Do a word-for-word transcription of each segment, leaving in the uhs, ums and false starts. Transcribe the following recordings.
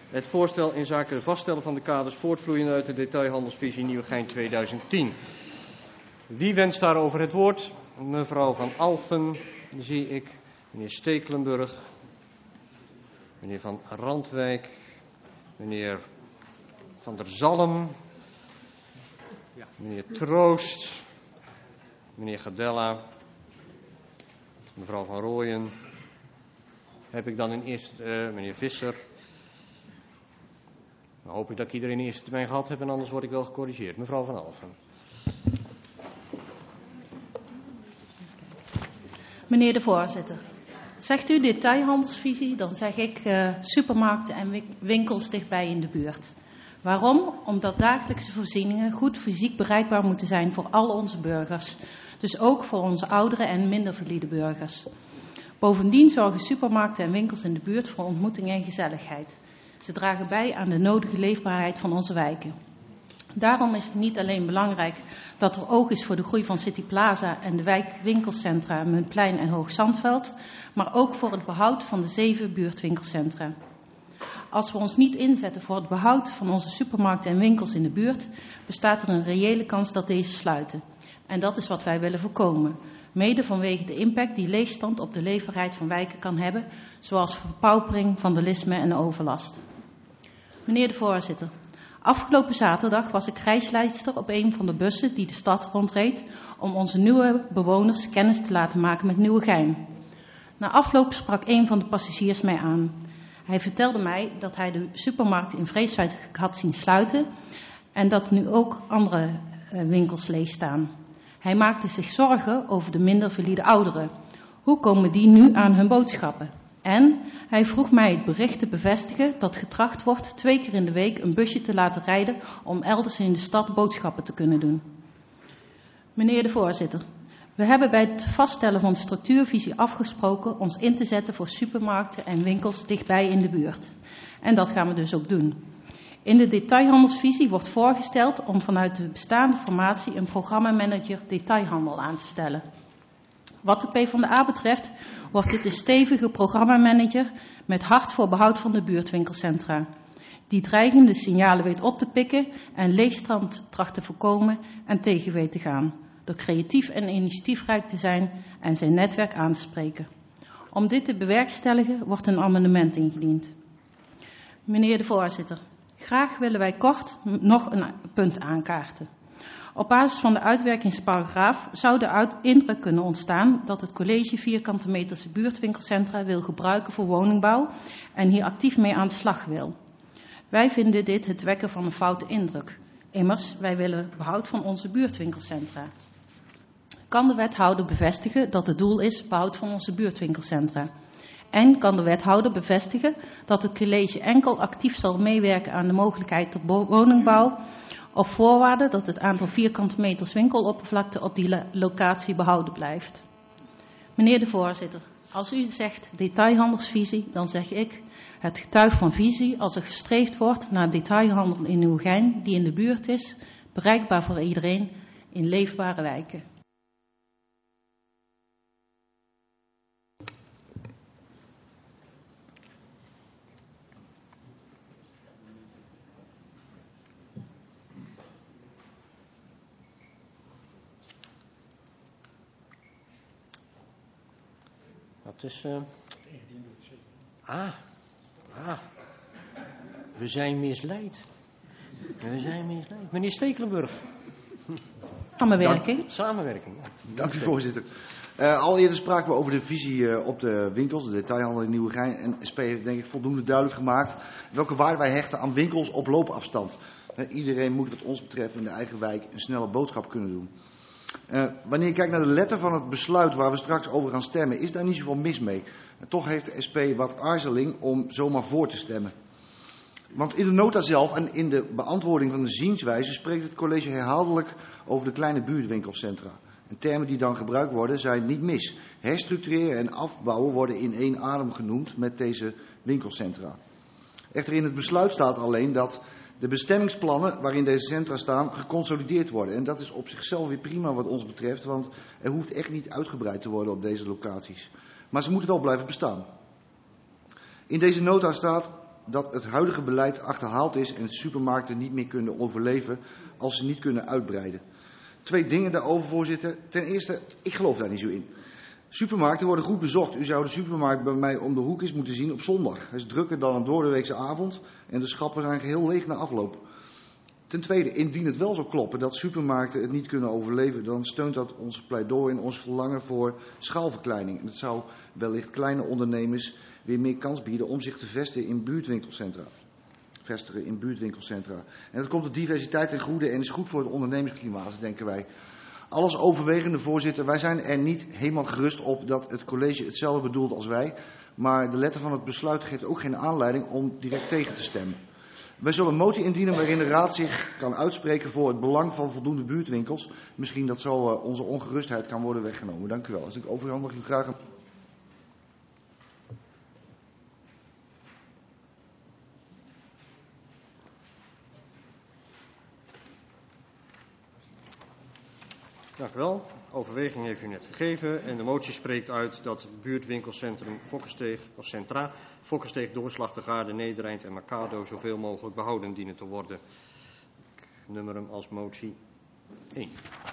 Het voorstel inzake het vaststellen van de kaders voortvloeiend uit de detailhandelsvisie Nieuwegein tweeduizend tien. Wie wenst daarover het woord? Mevrouw Van Alphen, zie ik. Meneer Stekelenburg. Meneer Van Randwijk. Meneer Van der Zalm. Meneer Troost. Meneer Gadella. Mevrouw Van Rooyen. Heb ik dan in eerste... Uh, meneer Visser. Dan hoop ik dat ik iedereen in eerste termijn gehad heb en anders word ik wel gecorrigeerd. Mevrouw Van Alphen. Meneer de voorzitter, zegt u detailhandelsvisie, dan zeg ik uh, supermarkten en winkels dichtbij in de buurt. Waarom? Omdat dagelijkse voorzieningen goed fysiek bereikbaar moeten zijn voor al onze burgers. Dus ook voor onze oudere en minder valide burgers. Bovendien zorgen supermarkten en winkels in de buurt voor ontmoeting en gezelligheid. Ze dragen bij aan de nodige leefbaarheid van onze wijken. Daarom is het niet alleen belangrijk dat er oog is voor de groei van City Plaza en de wijkwinkelcentra Muntplein en Hoog Zandveld, maar ook voor het behoud van de zeven buurtwinkelcentra. Als we ons niet inzetten voor het behoud van onze supermarkten en winkels in de buurt, bestaat er een reële kans dat deze sluiten. En dat is wat wij willen voorkomen. Mede vanwege de impact die leegstand op de leefbaarheid van wijken kan hebben, zoals verpaupering, vandalisme en overlast. Meneer de voorzitter, afgelopen zaterdag was ik reisleidster op een van de bussen die de stad rondreed om onze nieuwe bewoners kennis te laten maken met Nieuwegein. Na afloop sprak een van de passagiers mij aan. Hij vertelde mij dat hij de supermarkt in Vreeswijk had zien sluiten en dat nu ook andere uh, winkels leeg staan. Hij maakte zich zorgen over de minder valide ouderen. Hoe komen die nu aan hun boodschappen? En hij vroeg mij het bericht te bevestigen dat getracht wordt twee keer in de week een busje te laten rijden om elders in de stad boodschappen te kunnen doen. Meneer de voorzitter, we hebben bij het vaststellen van de structuurvisie afgesproken ons in te zetten voor supermarkten en winkels dichtbij in de buurt. En dat gaan we dus ook doen. In de detailhandelsvisie wordt voorgesteld om vanuit de bestaande formatie een programmamanager detailhandel aan te stellen. Wat de PvdA betreft wordt dit een stevige programmamanager met hart voor behoud van de buurtwinkelcentra. Die dreigende signalen weet op te pikken en leegstand tracht te voorkomen en tegen weet te gaan. Door creatief en initiatiefrijk te zijn en zijn netwerk aan te spreken. Om dit te bewerkstelligen wordt een amendement ingediend. Meneer de voorzitter, graag willen wij kort nog een punt aankaarten. Op basis van de uitwerkingsparagraaf zou de indruk kunnen ontstaan dat het college vierkante meters buurtwinkelcentra wil gebruiken voor woningbouw en hier actief mee aan de slag wil. Wij vinden dit het wekken van een foute indruk. Immers, wij willen behoud van onze buurtwinkelcentra. Kan de wethouder bevestigen dat het doel is behoud van onze buurtwinkelcentra? En kan de wethouder bevestigen dat het college enkel actief zal meewerken aan de mogelijkheid tot woningbouw op voorwaarde dat het aantal vierkante meters winkeloppervlakte op die locatie behouden blijft? Meneer de voorzitter, als u zegt detailhandelsvisie, dan zeg ik het getuigt van visie als er gestreefd wordt naar detailhandel in Nieuwegein die in de buurt is, bereikbaar voor iedereen in leefbare wijken. Dat is... Uh... Ah, ah. We zijn misleid. We zijn misleid. Meneer Stekelenburg. Samenwerking. Dank, samenwerking. Ja. Dank u, voorzitter. Uh, al eerder spraken we over de visie uh, op de winkels, de detailhandel in Nieuwegein. En S P heeft denk ik voldoende duidelijk gemaakt welke waarde wij hechten aan winkels op loopafstand. Uh, iedereen moet wat ons betreft in de eigen wijk een snelle boodschap kunnen doen. Uh, wanneer je kijkt naar de letter van het besluit waar we straks over gaan stemmen, is daar niet zoveel mis mee. Uh, toch heeft de S P wat aarzeling om zomaar voor te stemmen. Want in de nota zelf en in de beantwoording van de zienswijze spreekt het college herhaaldelijk over de kleine buurtwinkelcentra. En termen die dan gebruikt worden zijn niet mis. Herstructureren en afbouwen worden in één adem genoemd met deze winkelcentra. Echter in het besluit staat alleen dat de bestemmingsplannen waarin deze centra staan geconsolideerd worden. En dat is op zichzelf weer prima wat ons betreft, want er hoeft echt niet uitgebreid te worden op deze locaties. Maar ze moeten wel blijven bestaan. In deze nota staat dat het huidige beleid achterhaald is en supermarkten niet meer kunnen overleven als ze niet kunnen uitbreiden. Twee dingen daarover, voorzitter. Ten eerste, ik geloof daar niet zo in. Supermarkten worden goed bezocht. U zou de supermarkt bij mij om de hoek eens moeten zien op zondag. Hij is drukker dan een doordeweekse avond en de schappen zijn geheel leeg na afloop. Ten tweede, indien het wel zou kloppen dat supermarkten het niet kunnen overleven, dan steunt dat ons pleidooi en ons verlangen voor schaalverkleining. En het zou wellicht kleine ondernemers weer meer kans bieden om zich te vestigen in buurtwinkelcentra. Vestigen in buurtwinkelcentra. En dat komt de diversiteit ten goede en is goed voor het ondernemersklimaat, denken wij. Alles overwegende, voorzitter, wij zijn er niet helemaal gerust op dat het college hetzelfde bedoelt als wij. Maar de letter van het besluit geeft ook geen aanleiding om direct tegen te stemmen. Wij zullen een motie indienen waarin de Raad zich kan uitspreken voor het belang van voldoende buurtwinkels. Misschien dat zo uh, onze ongerustheid kan worden weggenomen. Dank u wel. Als ik overhandig u graag een... Dank u wel. Overweging heeft u net gegeven en de motie spreekt uit dat buurtwinkelcentrum Fokkersteeg, of Centra, Fokkersteeg, Doorslag, de Gaarde, Nedereind en Mercado zoveel mogelijk behouden dienen te worden. Ik nummer hem als motie één.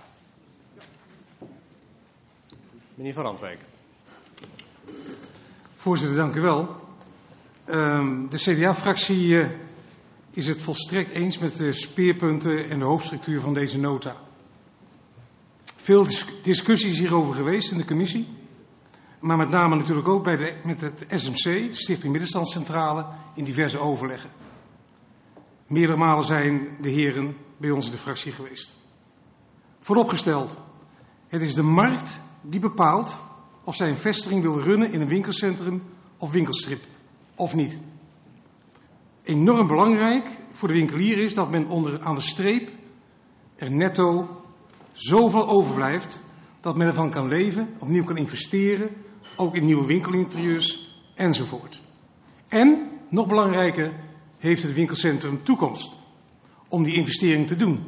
Meneer Van Randwijk. Voorzitter, dank u wel. Um, de C D A-fractie uh, is het volstrekt eens met de speerpunten en de hoofdstructuur van deze nota. Veel discussies hierover geweest in de commissie, maar met name natuurlijk ook bij de, met het S M C, de Stichting Middenstandscentrale, in diverse overleggen. Meerdere malen zijn de heren bij ons in de fractie geweest. Vooropgesteld, het is de markt die bepaalt of zij een vestiging wil runnen in een winkelcentrum of winkelstrip, of niet. Enorm belangrijk voor de winkelier is dat men onder, aan de streep er netto zoveel overblijft dat men ervan kan leven, opnieuw kan investeren, ook in nieuwe winkelinterieurs enzovoort. En, nog belangrijker, heeft het winkelcentrum toekomst om die investering te doen.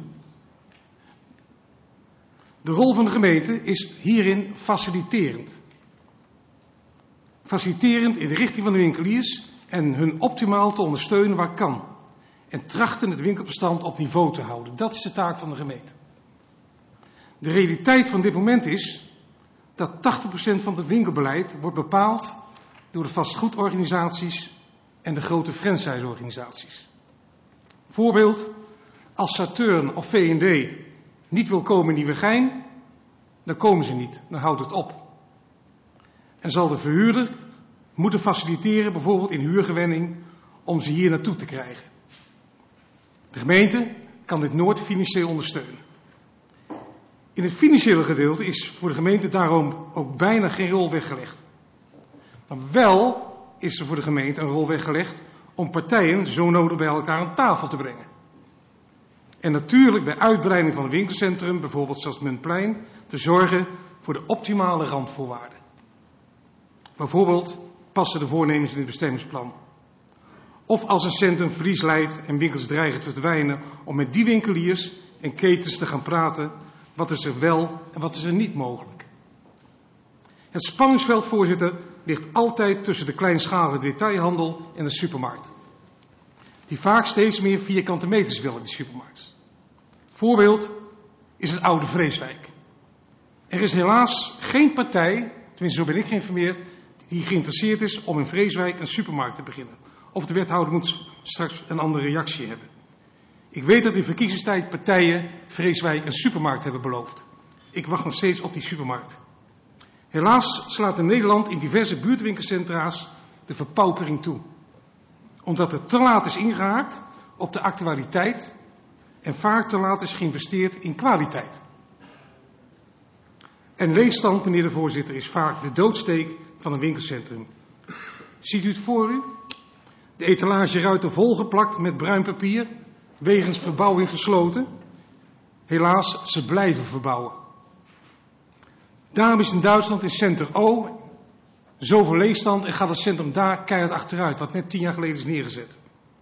De rol van de gemeente is hierin faciliterend. Faciliterend in de richting van de winkeliers en hun optimaal te ondersteunen waar kan. En trachten het winkelbestand op niveau te houden. Dat is de taak van de gemeente. De realiteit van dit moment is dat tachtig procent van het winkelbeleid wordt bepaald door de vastgoedorganisaties en de grote franchiseorganisaties. Voorbeeld, als Saturn of V en D niet wil komen in Nieuwegein, dan komen ze niet, dan houdt het op. En zal de verhuurder moeten faciliteren, bijvoorbeeld in huurgewenning, om ze hier naartoe te krijgen. De gemeente kan dit nooit financieel ondersteunen. In het financiële gedeelte is voor de gemeente daarom ook bijna geen rol weggelegd. Maar wel is er voor de gemeente een rol weggelegd om partijen zo nodig bij elkaar aan tafel te brengen. En natuurlijk bij uitbreiding van het winkelcentrum, bijvoorbeeld zoals Muntplein, te zorgen voor de optimale randvoorwaarden. Bijvoorbeeld passen de voornemens in het bestemmingsplan. Of als een centrum verlies leidt en winkels dreigen te verdwijnen, om met die winkeliers en ketens te gaan praten. Wat is er wel en wat is er niet mogelijk? Het spanningsveld, voorzitter, ligt altijd tussen de kleinschalige detailhandel en de supermarkt. Die vaak steeds meer vierkante meters willen, die supermarkt. Voorbeeld is het oude Vreeswijk. Er is helaas geen partij, tenminste zo ben ik geïnformeerd, die geïnteresseerd is om in Vreeswijk een supermarkt te beginnen. Of de wethouder moet straks een andere reactie hebben. Ik weet dat in verkiezingstijd partijen Vreeswijk een supermarkt hebben beloofd. Ik wacht nog steeds op die supermarkt. Helaas slaat in Nederland in diverse buurtwinkelcentra's de verpaupering toe. Omdat er te laat is ingehaakt op de actualiteit en vaak te laat is geïnvesteerd in kwaliteit. En leegstand, meneer de voorzitter, is vaak de doodsteek van een winkelcentrum. Ziet u het voor u? De etalageruiten volgeplakt met bruin papier, wegens verbouwing gesloten. Helaas, ze blijven verbouwen. Daarom is in Duitsland in Center O zoveel leegstand en gaat het centrum daar keihard achteruit, wat net tien jaar geleden is neergezet.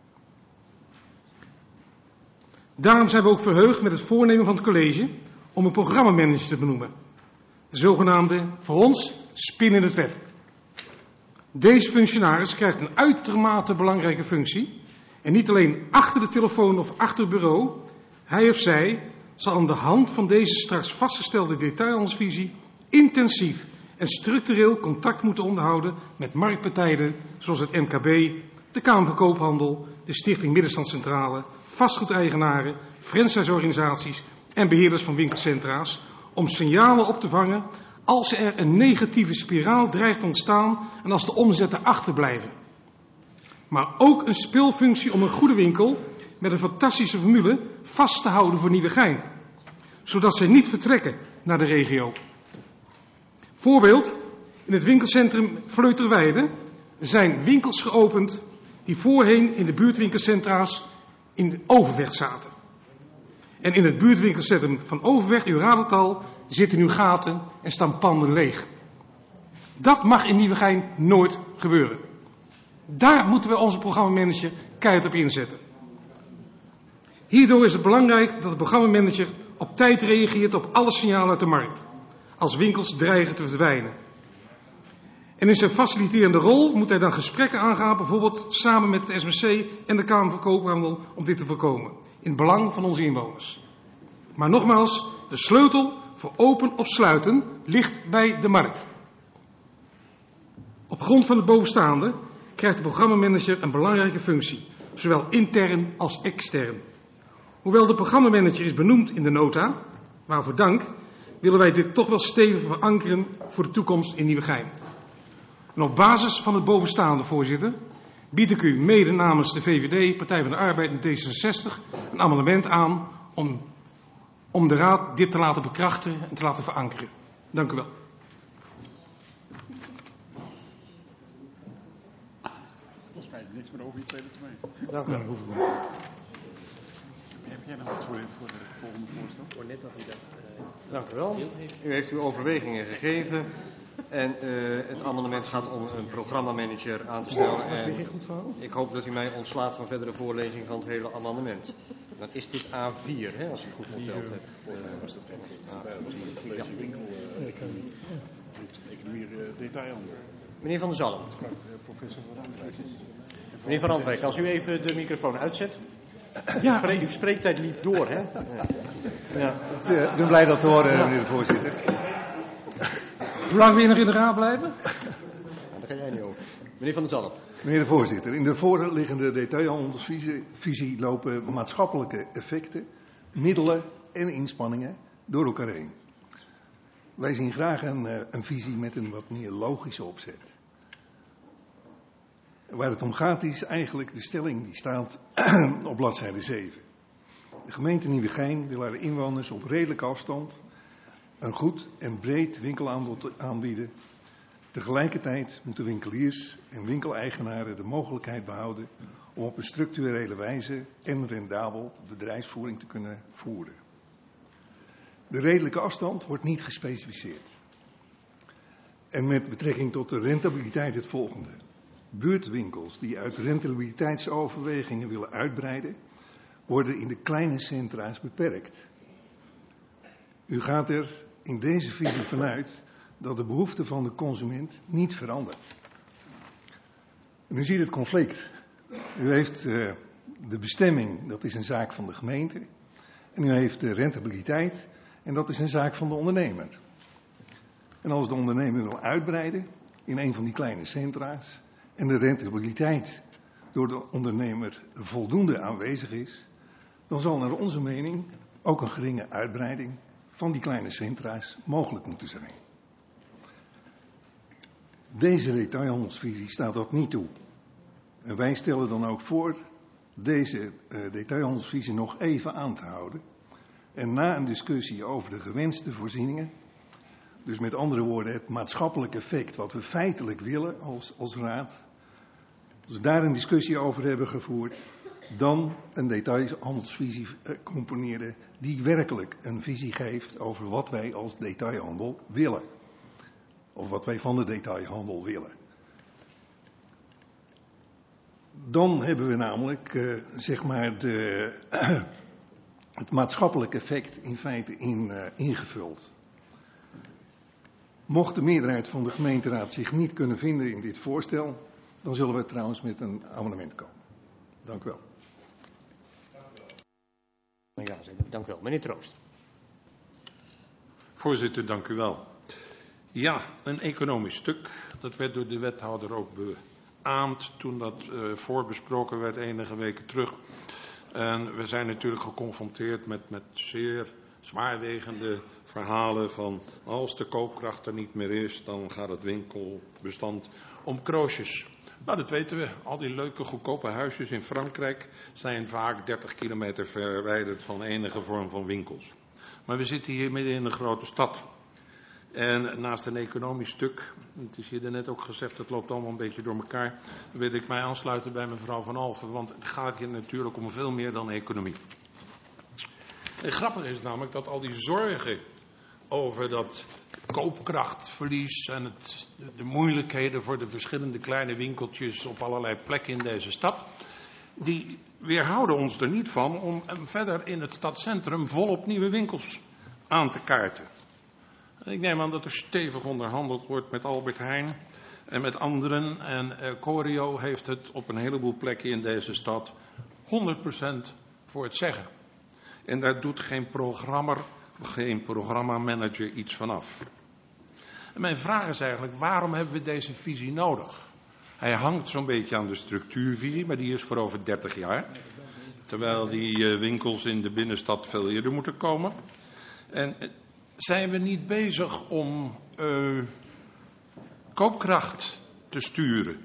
Daarom zijn we ook verheugd met het voornemen van het college om een programmamanager te benoemen. De zogenaamde, voor ons, spin in het web. Deze functionaris krijgt een uitermate belangrijke functie. En niet alleen achter de telefoon of achter het bureau. Hij of zij zal aan de hand van deze straks vastgestelde detailhandelsvisie intensief en structureel contact moeten onderhouden met marktpartijen zoals het M K B, de Kamer van Koophandel, de Stichting Middenstandscentrale, vastgoedeigenaren, franchiseorganisaties en beheerders van winkelcentra's om signalen op te vangen als er een negatieve spiraal dreigt te ontstaan en als de omzetten achterblijven. Maar ook een speelfunctie om een goede winkel met een fantastische formule vast te houden voor Nieuwegein, zodat zij niet vertrekken naar de regio. Voorbeeld, in het winkelcentrum Vleuterweide zijn winkels geopend die voorheen in de buurtwinkelcentra's in Overvecht zaten. En in het buurtwinkelcentrum van Overvecht, u raadt het al, zitten nu gaten en staan panden leeg. Dat mag in Nieuwegein nooit gebeuren. Daar moeten we onze programmamanager keihard op inzetten. Hierdoor is het belangrijk dat de programmamanager op tijd reageert op alle signalen uit de markt, als winkels dreigen te verdwijnen. En in zijn faciliterende rol moet hij dan gesprekken aangaan, bijvoorbeeld samen met het S M C en de Kamer van Koophandel, om dit te voorkomen, in het belang van onze inwoners. Maar nogmaals, de sleutel voor open of sluiten ligt bij de markt. Op grond van het bovenstaande krijgt de programmamanager een belangrijke functie, zowel intern als extern. Hoewel de programmamanager is benoemd in de nota, waarvoor dank, willen wij dit toch wel stevig verankeren voor de toekomst in Nieuwegein. En op basis van het bovenstaande, voorzitter, bied ik u mede namens de V V D, Partij van de Arbeid en D zesenzestig een amendement aan om, om de Raad dit te laten bekrachtigen en te laten verankeren. Dank u wel. Volgens mij niks meer over in Tweede Termijn. Dank u wel. Nou, dat hoef ik niet. Heb jij nog wat voor, voor de volgende voorstel? Ik hoor net dat u dat, uh, Dank u wel. U heeft uw overwegingen gegeven. En uh, het amendement gaat om een programmamanager aan te stellen. En ik hoop dat u mij ontslaat van verdere voorlezing van het hele amendement. Dan is dit A vier, hè, als ik goed geteld heb. Uh, was dat college winkel, economie, detailhandel. Meneer Van der Zalm. Professor Van Randwijk. Meneer Van Randwijk, als u even de microfoon uitzet. Ja. Spreek, uw spreektijd liep door, hè? Ja. Ja. Ik ben blij dat te horen, meneer de voorzitter. Hoe lang wil je nog in de Raad blijven? Nou, daar ga jij niet over. Meneer Van der Zalm. Meneer de voorzitter, in de voorliggende detailhandelsvisie lopen maatschappelijke effecten, middelen en inspanningen door elkaar heen. Wij zien graag een, een visie met een wat meer logische opzet. Waar het om gaat is eigenlijk de stelling die staat op bladzijde zeven. De gemeente Nieuwegein wil haar inwoners op redelijke afstand een goed en breed winkelaanbod aanbieden. Tegelijkertijd moeten winkeliers en winkeleigenaren de mogelijkheid behouden om op een structurele wijze en rendabel bedrijfsvoering te kunnen voeren. De redelijke afstand wordt niet gespecificeerd. En met betrekking tot de rentabiliteit het volgende. Buurtwinkels die uit rentabiliteitsoverwegingen willen uitbreiden, worden in de kleine centra's beperkt. U gaat er in deze visie vanuit dat de behoefte van de consument niet verandert. En u ziet het conflict. U heeft uh, de bestemming, dat is een zaak van de gemeente. En u heeft de rentabiliteit, en dat is een zaak van de ondernemer. En als de ondernemer wil uitbreiden in een van die kleine centra's en de rentabiliteit door de ondernemer voldoende aanwezig is, dan zal naar onze mening ook een geringe uitbreiding van die kleine centra's mogelijk moeten zijn. Deze detailhandelsvisie staat dat niet toe. En wij stellen dan ook voor deze uh, detailhandelsvisie nog even aan te houden. En na een discussie over de gewenste voorzieningen, dus met andere woorden het maatschappelijk effect wat we feitelijk willen als, als raad, als we daar een discussie over hebben gevoerd, dan een detailhandelsvisie componeren die werkelijk een visie geeft over wat wij als detailhandel willen. Of wat wij van de detailhandel willen. Dan hebben we namelijk, uh, zeg maar, de, uh, het maatschappelijk effect in feite in, uh, ingevuld. Mocht de meerderheid van de gemeenteraad zich niet kunnen vinden in dit voorstel, dan zullen we trouwens met een amendement komen. Dank u wel. Ja, dank u wel. Meneer Troost. Voorzitter, dank u wel. Ja, een economisch stuk. Dat werd door de wethouder ook beaamd toen dat uh, voorbesproken werd enige weken terug. En we zijn natuurlijk geconfronteerd met, met zeer zwaarwegende verhalen van als de koopkracht er niet meer is, dan gaat het winkelbestand om kroosjes. Nou, dat weten we. Al die leuke goedkope huisjes in Frankrijk zijn vaak dertig kilometer verwijderd van enige vorm van winkels. Maar we zitten hier midden in een grote stad. En naast een economisch stuk, het is hier net ook gezegd, het loopt allemaal een beetje door elkaar, wil ik mij aansluiten bij mevrouw Van Alphen, want het gaat hier natuurlijk om veel meer dan economie. En grappig is namelijk dat al die zorgen over dat koopkrachtverlies en het, de moeilijkheden voor de verschillende kleine winkeltjes op allerlei plekken in deze stad, die weerhouden ons er niet van om verder in het stadscentrum volop nieuwe winkels aan te kaarten. Ik neem aan dat er stevig onderhandeld wordt met Albert Heijn en met anderen. En uh, Corio heeft het op een heleboel plekken in deze stad honderd procent voor het zeggen. En daar doet geen programmer, geen programmamanager iets vanaf. En mijn vraag is eigenlijk, waarom hebben we deze visie nodig? Hij hangt zo'n beetje aan de structuurvisie, maar die is voor over dertig jaar. Terwijl die uh, winkels in de binnenstad veel eerder moeten komen. En uh, zijn we niet bezig om uh, koopkracht te sturen?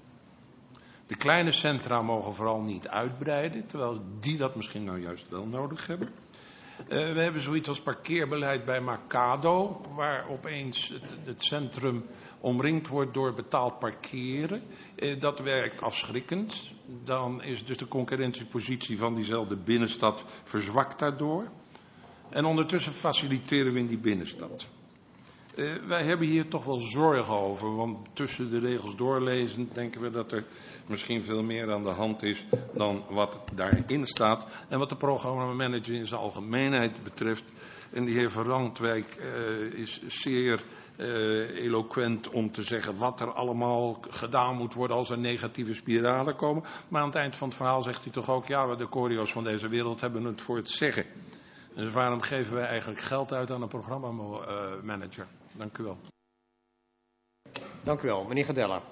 De kleine centra mogen vooral niet uitbreiden, terwijl die dat misschien nou juist wel nodig hebben. Uh, we hebben zoiets als parkeerbeleid bij Mercado, waar opeens het, het centrum omringd wordt door betaald parkeren. Uh, dat werkt afschrikkend. Dan is dus de concurrentiepositie van diezelfde binnenstad verzwakt daardoor. En ondertussen faciliteren we in die binnenstad. Uh, wij hebben hier toch wel zorgen over, want tussen de regels doorlezen denken we dat er misschien veel meer aan de hand is dan wat daarin staat. En wat de programmamanager in zijn algemeenheid betreft, en die heer Van Randwijk uh, is zeer uh, eloquent om te zeggen wat er allemaal gedaan moet worden als er negatieve spiralen komen. Maar aan het eind van het verhaal zegt hij toch ook, ja, de Corio's van deze wereld hebben het voor het zeggen. Dus waarom geven wij eigenlijk geld uit aan een programmamanager? Dank u wel. Dank u wel. Meneer Gadella.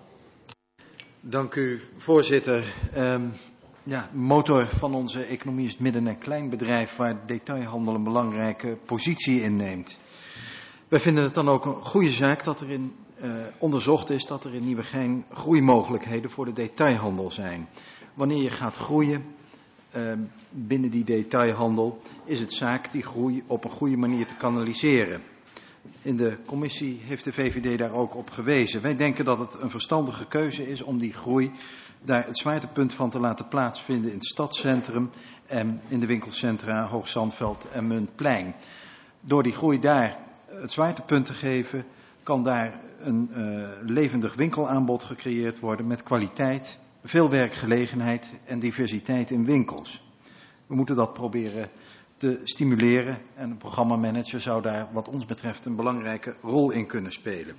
Dank u, voorzitter. Um, ja, motor van onze economie is het midden- en kleinbedrijf waar de detailhandel een belangrijke positie inneemt. Wij vinden het dan ook een goede zaak dat er in, uh, onderzocht is dat er in Nieuwegein groeimogelijkheden voor de detailhandel zijn. Wanneer je gaat groeien uh, binnen die detailhandel, is het zaak die groei op een goede manier te kanaliseren. In de commissie heeft de V V D daar ook op gewezen. Wij denken dat het een verstandige keuze is om die groei daar het zwaartepunt van te laten plaatsvinden in het stadscentrum en in de winkelcentra Hoogzandveld en Muntplein. Door die groei daar het zwaartepunt te geven, kan daar een uh, levendig winkelaanbod gecreëerd worden met kwaliteit, veel werkgelegenheid en diversiteit in winkels. We moeten dat proberen te stimuleren en een programmamanager zou daar wat ons betreft een belangrijke rol in kunnen spelen.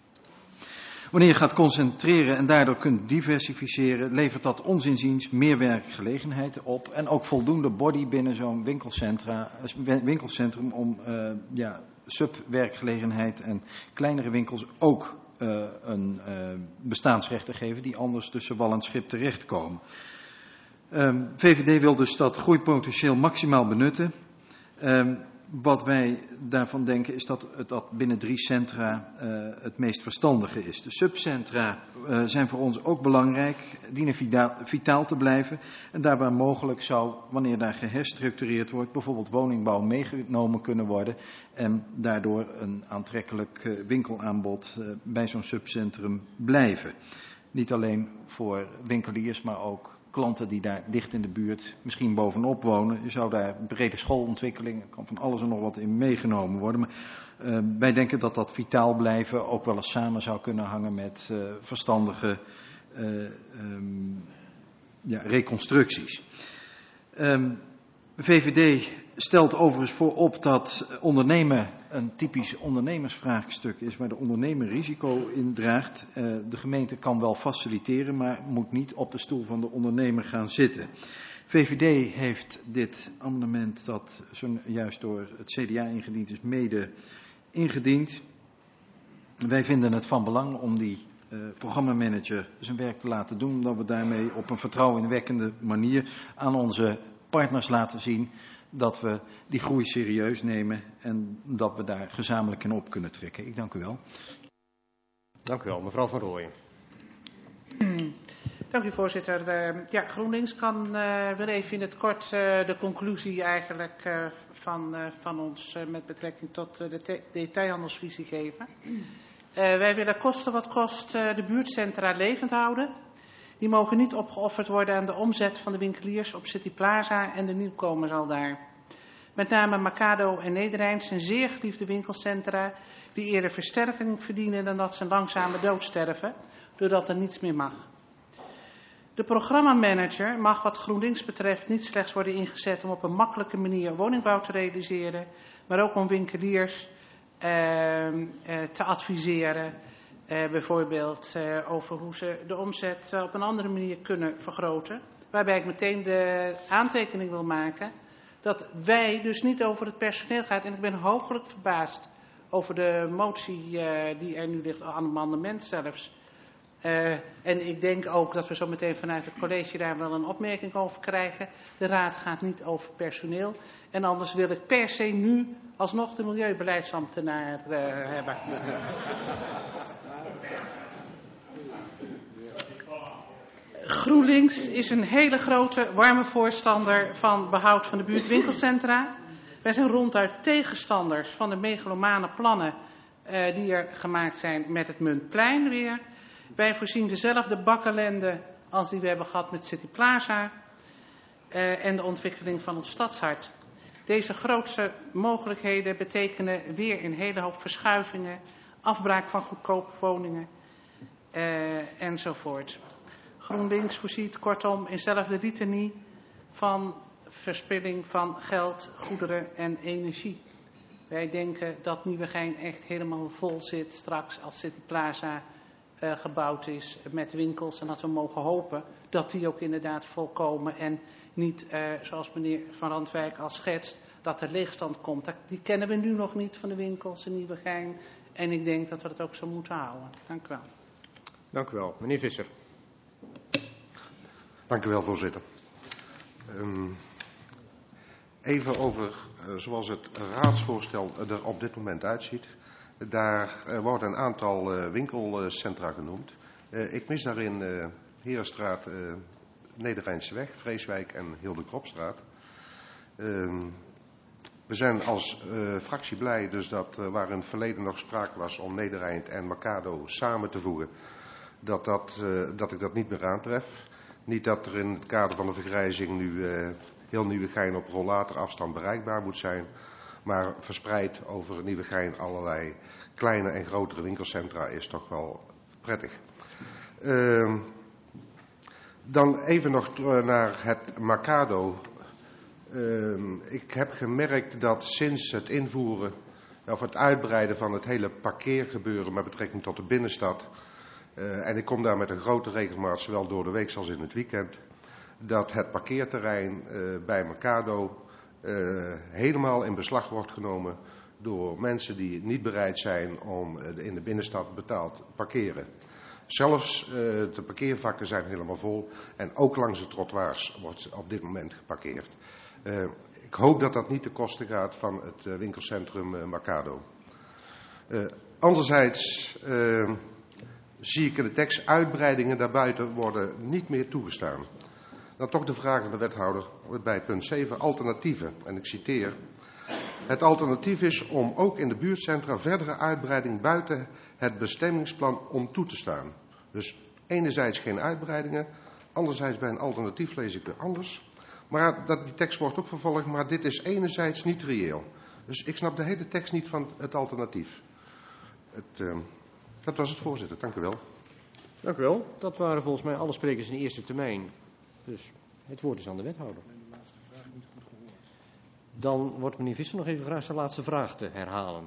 Wanneer je gaat concentreren en daardoor kunt diversificeren, levert dat ons inziens meer werkgelegenheid op en ook voldoende body binnen zo'n winkelcentra, winkelcentrum om uh, ja, subwerkgelegenheid en kleinere winkels ook uh, een uh, bestaansrecht te geven die anders tussen wal en schip terechtkomen. Um, V V D wil dus dat groeipotentieel maximaal benutten. Um, wat wij daarvan denken is dat het dat binnen drie centra uh, het meest verstandige is. De subcentra uh, zijn voor ons ook belangrijk, dienen vitaal, vitaal te blijven. En daarbij mogelijk zou, wanneer daar geherstructureerd wordt, bijvoorbeeld woningbouw meegenomen kunnen worden. En daardoor een aantrekkelijk uh, winkelaanbod uh, bij zo'n subcentrum blijven. Niet alleen voor winkeliers, maar ook klanten die daar dicht in de buurt misschien bovenop wonen. Je zou daar brede schoolontwikkeling, kan van alles en nog wat in meegenomen worden. Maar uh, wij denken dat dat vitaal blijven ook wel eens samen zou kunnen hangen met uh, verstandige uh, um, ja, reconstructies. Um, V V D stelt overigens voorop dat ondernemen een typisch ondernemersvraagstuk is waar de ondernemer risico in draagt. Uh, de gemeente kan wel faciliteren, maar moet niet op de stoel van de ondernemer gaan zitten. V V D heeft dit amendement dat zojuist door het C D A ingediend is, mede ingediend. Wij vinden het van belang om die uh, programmamanager zijn werk te laten doen, omdat we daarmee op een vertrouwenwekkende manier aan onze partners laten zien dat we die groei serieus nemen en dat we daar gezamenlijk in op kunnen trekken. Ik dank u wel. Dank u wel, mevrouw Van Rooyen. Dank u, voorzitter. Uh, ja, GroenLinks kan uh, weer even in het kort uh, de conclusie eigenlijk uh, van, uh, van ons uh, met betrekking tot uh, de detailhandelsvisie geven. Uh, wij willen kosten wat kost uh, de buurtcentra levend houden. Die mogen niet opgeofferd worden aan de omzet van de winkeliers op City Plaza en de nieuwkomers al daar. Met name Mercado en Nederrijns zijn zeer geliefde winkelcentra die eerder versterking verdienen dan dat ze langzame dood sterven, doordat er niets meer mag. De programmamanager mag wat GroenLinks betreft niet slechts worden ingezet om op een makkelijke manier woningbouw te realiseren, maar ook om winkeliers uh, uh, te adviseren. Uh, bijvoorbeeld uh, over hoe ze de omzet uh, op een andere manier kunnen vergroten. Waarbij ik meteen de aantekening wil maken dat wij dus niet over het personeel gaat. En ik ben hooglijk verbaasd over de motie uh, die er nu ligt, aan het amendement zelfs. Uh, en ik denk ook dat we zo meteen vanuit het college daar wel een opmerking over krijgen. De raad gaat niet over personeel. En anders wil ik per se nu alsnog de milieubeleidsambtenaar uh, hebben. GroenLinks is een hele grote, warme voorstander van behoud van de buurtwinkelcentra. Wij zijn ronduit tegenstanders van de megalomane plannen uh, die er gemaakt zijn met het Muntplein weer. Wij voorzien dezelfde bakkelende als die we hebben gehad met City Plaza uh, en de ontwikkeling van ons stadshart. Deze grootste mogelijkheden betekenen weer een hele hoop verschuivingen, afbraak van goedkope woningen uh, enzovoort. GroenLinks voorziet kortom in zelfde litanie van verspilling van geld, goederen en energie. Wij denken dat Nieuwegein echt helemaal vol zit straks als City Plaza uh, gebouwd is met winkels. En dat we mogen hopen dat die ook inderdaad volkomen en niet uh, zoals meneer Van Randwijk al schetst, dat er leegstand komt. Die kennen we nu nog niet van de winkels in Nieuwegein. En ik denk dat we dat ook zo moeten houden. Dank u wel. Dank u wel. Meneer Visser. Dank u wel, voorzitter. Um, even over uh, zoals het raadsvoorstel er op dit moment uitziet. Daar uh, worden een aantal uh, winkelcentra genoemd. Uh, ik mis daarin uh, Herenstraat, uh, Nederrijnseweg, Vreeswijk en Hilde Kropstraat. Um, we zijn als uh, fractie blij dus dat uh, waar in het verleden nog sprake was om Nederrijnd en Mercado samen te voegen, dat, dat, uh, dat ik dat niet meer aantref. Niet dat er in het kader van de vergrijzing nu uh, heel Nieuwegein op rollatorafstand bereikbaar moet zijn, maar verspreid over Nieuwegein allerlei kleine en grotere winkelcentra is toch wel prettig. Uh, dan even nog naar het Mercado. Uh, ik heb gemerkt dat sinds het invoeren of het uitbreiden van het hele parkeergebeuren met betrekking tot de binnenstad, Uh, en ik kom daar met een grote regelmaat, zowel door de week als in het weekend, dat het parkeerterrein uh, bij Mercado uh, helemaal in beslag wordt genomen door mensen die niet bereid zijn om uh, in de binnenstad betaald te parkeren. Zelfs uh, de parkeervakken zijn helemaal vol en ook langs de trottoirs wordt op dit moment geparkeerd. Uh, ik hoop dat dat niet ten koste gaat van het uh, winkelcentrum uh, Mercado. Uh, anderzijds Uh, zie ik in de tekst uitbreidingen daarbuiten worden niet meer toegestaan. Dan toch de vraag aan de wethouder bij punt zeven, alternatieven. En ik citeer. Het alternatief is om ook in de buurtcentra verdere uitbreiding buiten het bestemmingsplan om toe te staan. Dus enerzijds geen uitbreidingen, anderzijds bij een alternatief lees ik weer anders. Maar dat, die tekst wordt ook vervolgd, maar dit is enerzijds niet reëel. Dus ik snap de hele tekst niet van het alternatief. Het... Uh, Dat was het, voorzitter. Dank u wel. Dank u wel. Dat waren volgens mij alle sprekers in de eerste termijn. Dus het woord is aan de wethouder. Dan wordt meneer Visser nog even gevraagd zijn laatste vraag te herhalen.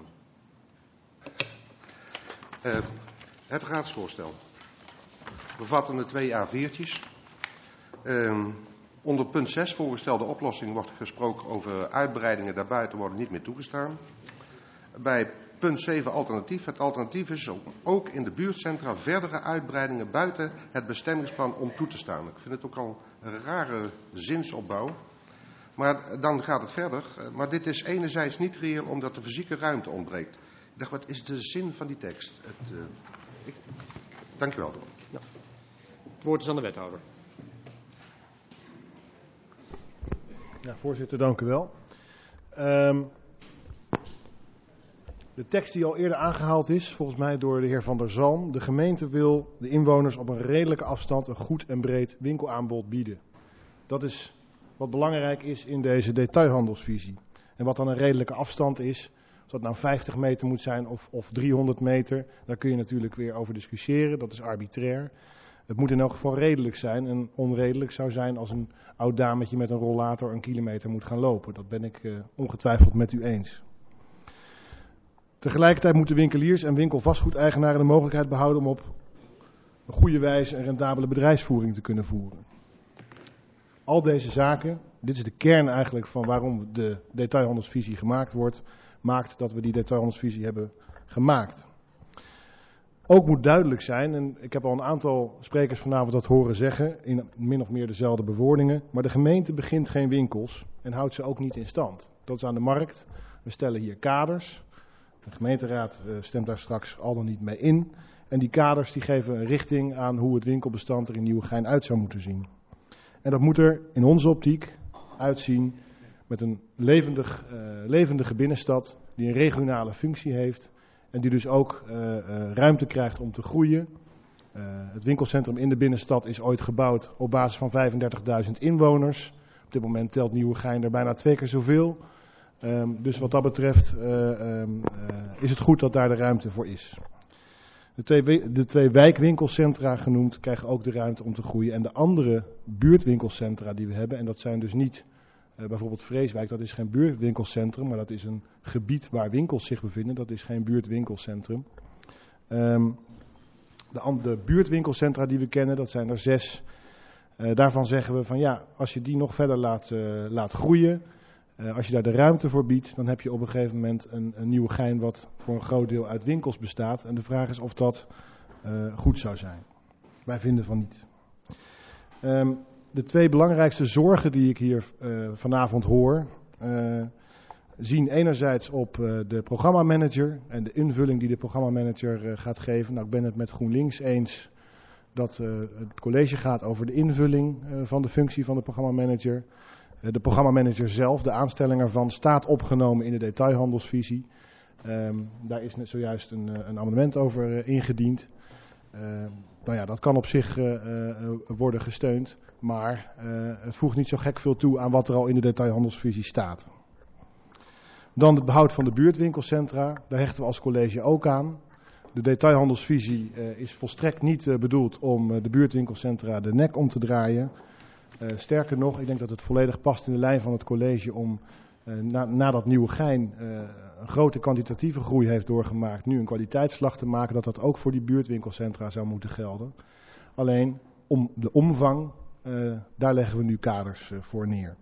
Uh, het raadsvoorstel bevattende twee A viertjes. Uh, onder punt zes voorgestelde oplossing wordt gesproken over uitbreidingen daarbuiten worden niet meer toegestaan. Bij punt zeven alternatief. Het alternatief is om ook in de buurtcentra verdere uitbreidingen buiten het bestemmingsplan om toe te staan. Ik vind het ook al een rare zinsopbouw. Maar dan gaat het verder. Maar dit is enerzijds niet reëel omdat de fysieke ruimte ontbreekt. Ik dacht, wat is de zin van die tekst? Het, uh, ik, dank u wel. Ja. Het woord is aan de wethouder. Ja, voorzitter, dank u wel. Um, de tekst die al eerder aangehaald is, volgens mij door de heer Van der Zalm. De gemeente wil de inwoners op een redelijke afstand een goed en breed winkelaanbod bieden. Dat is wat belangrijk is in deze detailhandelsvisie. En wat dan een redelijke afstand is, of dat nou vijftig meter moet zijn of, of driehonderd meter, daar kun je natuurlijk weer over discussiëren. Dat is arbitrair. Het moet in elk geval redelijk zijn. En onredelijk zou zijn als een oud dametje met een rollator een kilometer moet gaan lopen. Dat ben ik uh, ongetwijfeld met u eens. Tegelijkertijd moeten winkeliers en winkelvastgoedeigenaren de mogelijkheid behouden om op een goede wijze een rendabele bedrijfsvoering te kunnen voeren. Al deze zaken, dit is de kern eigenlijk van waarom de detailhandelsvisie gemaakt wordt, maakt dat we die detailhandelsvisie hebben gemaakt. Ook moet duidelijk zijn, en ik heb al een aantal sprekers vanavond dat horen zeggen, in min of meer dezelfde bewoordingen, maar de gemeente begint geen winkels en houdt ze ook niet in stand. Dat is aan de markt. We stellen hier kaders. De gemeenteraad stemt daar straks al dan niet mee in. En die kaders die geven een richting aan hoe het winkelbestand er in Nieuwegein uit zou moeten zien. En dat moet er in onze optiek uitzien met een levendig, uh, levendige binnenstad die een regionale functie heeft. En die dus ook uh, uh, ruimte krijgt om te groeien. Uh, het winkelcentrum in de binnenstad is ooit gebouwd op basis van vijfendertigduizend inwoners. Op dit moment telt Nieuwegein er bijna twee keer zoveel. Um, dus wat dat betreft uh, um, uh, is het goed dat daar de ruimte voor is. De twee, de twee wijkwinkelcentra genoemd krijgen ook de ruimte om te groeien. En de andere buurtwinkelcentra die we hebben, en dat zijn dus niet uh, bijvoorbeeld Vreeswijk, dat is geen buurtwinkelcentrum, maar dat is een gebied waar winkels zich bevinden. Dat is geen buurtwinkelcentrum. Um, de, de buurtwinkelcentra die we kennen, dat zijn er zes. Uh, daarvan zeggen we van ja, als je die nog verder laat, uh, laat groeien, uh, als je daar de ruimte voor biedt, dan heb je op een gegeven moment een, een Nieuwegein wat voor een groot deel uit winkels bestaat. En de vraag is of dat uh, goed zou zijn. Wij vinden van niet. Um, de twee belangrijkste zorgen die ik hier uh, vanavond hoor, uh, zien enerzijds op uh, de programmamanager en de invulling die de programmamanager uh, gaat geven. Nou, ik ben het met GroenLinks eens dat uh, het college gaat over de invulling uh, van de functie van de programmamanager. Uh, de programmamanager zelf, de aanstelling ervan, staat opgenomen in de detailhandelsvisie. Um, daar is net zojuist een, een amendement over uh, ingediend. Uh, nou ja, dat kan op zich uh, uh, worden gesteund, maar uh, het voegt niet zo gek veel toe aan wat er al in de detailhandelsvisie staat. Dan het behoud van de buurtwinkelcentra, daar hechten we als college ook aan. De detailhandelsvisie uh, is volstrekt niet uh, bedoeld om uh, de buurtwinkelcentra de nek om te draaien. Uh, sterker nog, ik denk dat het volledig past in de lijn van het college om, uh, na, nadat Nieuwegein uh, een grote kwantitatieve groei heeft doorgemaakt, nu een kwaliteitsslag te maken, dat dat ook voor die buurtwinkelcentra zou moeten gelden. Alleen om de omvang, uh, daar leggen we nu kaders uh, voor neer.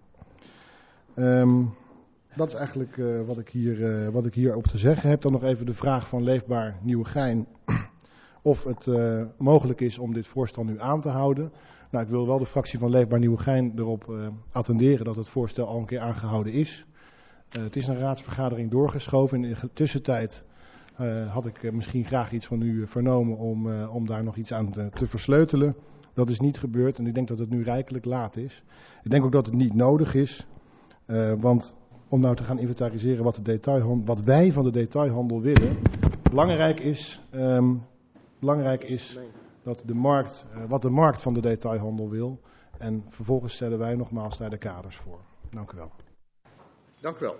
Um, Dat is eigenlijk uh, wat, ik hier, uh, wat ik hier op te zeggen heb. Dan nog even de vraag van Leefbaar Nieuwegein. Of het uh, mogelijk is om dit voorstel nu aan te houden. Nou, ik wil wel de fractie van Leefbaar Nieuwegein erop uh, attenderen dat het voorstel al een keer aangehouden is. Uh, het is een raadsvergadering doorgeschoven. In de tussentijd uh, had ik uh, misschien graag iets van u vernomen om, uh, om daar nog iets aan te, te versleutelen. Dat is niet gebeurd en ik denk dat het nu rijkelijk laat is. Ik denk ook dat het niet nodig is. Uh, want om nou te gaan inventariseren wat, de detailhandel, wat wij van de detailhandel willen. Belangrijk is, um, belangrijk is dat de markt, uh, wat de markt van de detailhandel wil. En vervolgens stellen wij nogmaals daar de kaders voor. Dank u wel. Dank u wel.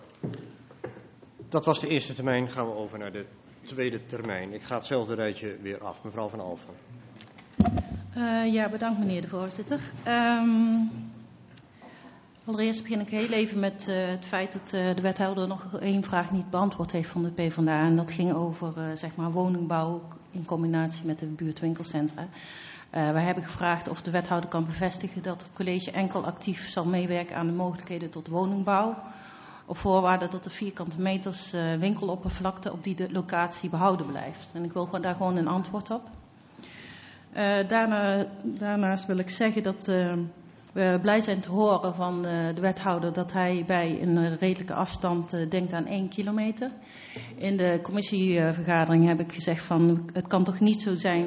Dat was de eerste termijn. Gaan we over naar de tweede termijn. Ik ga hetzelfde rijtje weer af. Mevrouw Van Alphen. Uh, ja, bedankt meneer de voorzitter. Um... allereerst begin ik heel even met uh, het feit dat uh, de wethouder nog één vraag niet beantwoord heeft van de PvdA. En dat ging over uh, zeg maar woningbouw in combinatie met de buurtwinkelcentra. Uh, wij hebben gevraagd of de wethouder kan bevestigen dat het college enkel actief zal meewerken aan de mogelijkheden tot woningbouw. Op voorwaarde dat de vierkante meters uh, winkeloppervlakte op die de locatie behouden blijft. En ik wil daar gewoon een antwoord op. Uh, daarna, daarnaast wil ik zeggen dat uh, we blij zijn te horen van uh, de wethouder dat hij bij een redelijke afstand uh, denkt aan één kilometer. In de commissievergadering heb ik gezegd van het kan toch niet zo zijn.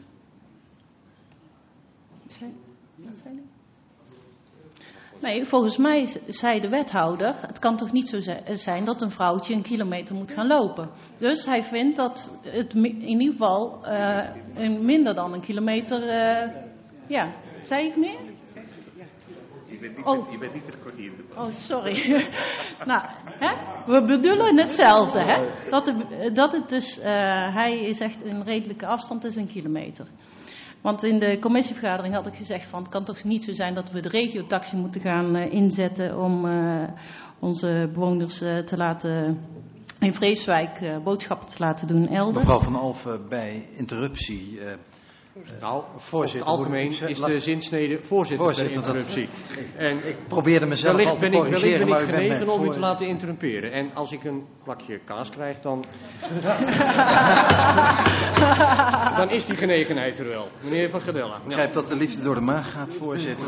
Wat zei hij? Nee, volgens mij zei de wethouder, het kan toch niet zo zijn dat een vrouwtje een kilometer moet gaan lopen. Dus hij vindt dat het in ieder geval uh, een minder dan een kilometer, uh, ja, zei ik meer? Je bent niet, oh. je bent niet het kwartier. Oh, sorry. Nou, hè? We bedoelen hetzelfde, hè? Dat, de, dat het dus, uh, hij zegt een redelijke afstand is een kilometer. Want in de commissievergadering had ik gezegd van het kan toch niet zo zijn dat we de regiotaxi moeten gaan uh, inzetten om uh, onze bewoners uh, te laten in Vreeswijk uh, boodschappen te laten doen elders. Mevrouw Van Alphen, bij interruptie. Uh, Nou, voorzitter, over het algemeen is de zinsnede voorzitter, voorzitter per interruptie. Dat, ik, en ik probeerde mezelf wellicht al te ben corrigeren, ik, wellicht ben ik maar genegen om u voor... te laten interrumperen. En als ik een plakje kaas krijg, dan... dan is die genegenheid er wel. Meneer Van Gedella. Ik begrijp ja. dat de liefde door de maag gaat, voorzitter.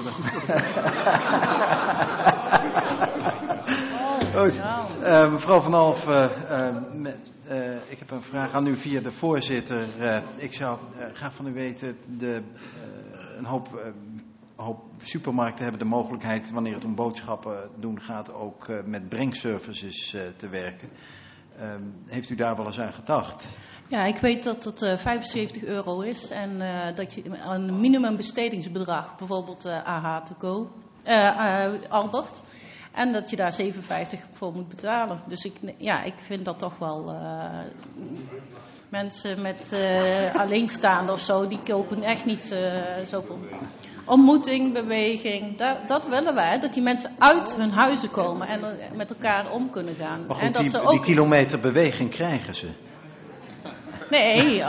Goed. Uh, mevrouw Van Alphen, uh, met... Uh, ik heb een vraag aan u via de voorzitter. Uh, ik zou uh, graag van u weten, de, uh, een hoop, uh, hoop supermarkten hebben de mogelijkheid, wanneer het om boodschappen doen gaat, ook uh, met brengservices uh, te werken. Uh, heeft u daar wel eens aan gedacht? Ja, ik weet dat het uh, vijfenzeventig euro is en uh, dat je een minimumbestedingsbedrag, bijvoorbeeld uh, A H to go, uh, uh, Albert... En dat je daar zeven vijftig voor moet betalen. Dus ik, ja, ik vind dat toch wel... Uh, mensen met uh, alleenstaande of zo, die kopen echt niet uh, zoveel. Ontmoeting, beweging, dat, dat willen wij. Dat die mensen uit hun huizen komen en uh, met elkaar om kunnen gaan. Maar goed, en dat die, ze ook... die kilometer beweging krijgen ze. Nee,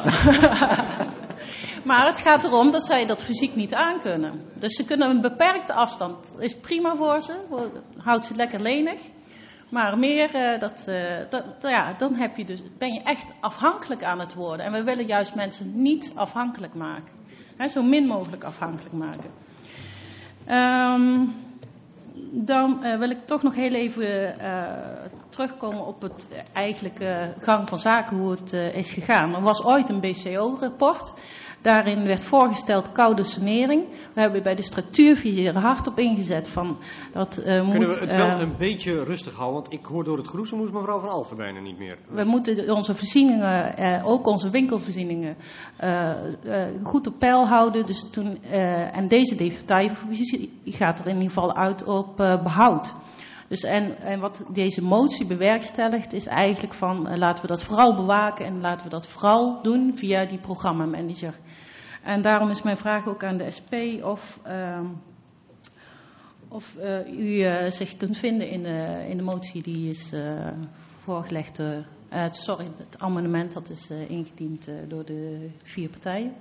maar het gaat erom dat zij dat fysiek niet aankunnen. Dus ze kunnen een beperkte afstand. Dat is prima voor ze. Houdt ze lekker lenig. Maar meer, uh, dat, uh, dat, ja, dan heb je dus, ben je echt afhankelijk aan het worden. En we willen juist mensen niet afhankelijk maken. He, zo min mogelijk afhankelijk maken. Um, dan uh, wil ik toch nog heel even uh, terugkomen op het eigenlijke gang van zaken, hoe het uh, is gegaan. Er was ooit een B C O-rapport. Daarin werd voorgesteld koude sanering. We hebben bij de structuurvisie er hard op ingezet van dat uh, Kunnen moet, we het wel uh, een beetje rustig houden? Want ik hoor door het groezemoes mevrouw Van Alphen bijna niet meer. We moeten onze voorzieningen, uh, ook onze winkelvoorzieningen, uh, uh, goed op peil houden. Dus toen, uh, en deze detailvisie gaat er in ieder geval uit op uh, behoud. Dus en, en wat deze motie bewerkstelligt is eigenlijk van uh, laten we dat vooral bewaken en laten we dat vooral doen via die programmamanager. En daarom is mijn vraag ook aan de S P of, uh, of uh, u uh, zich kunt vinden in de, in de motie die is uh, voorgelegd. Uh, uh, sorry, het amendement dat is uh, ingediend uh, door de vier partijen.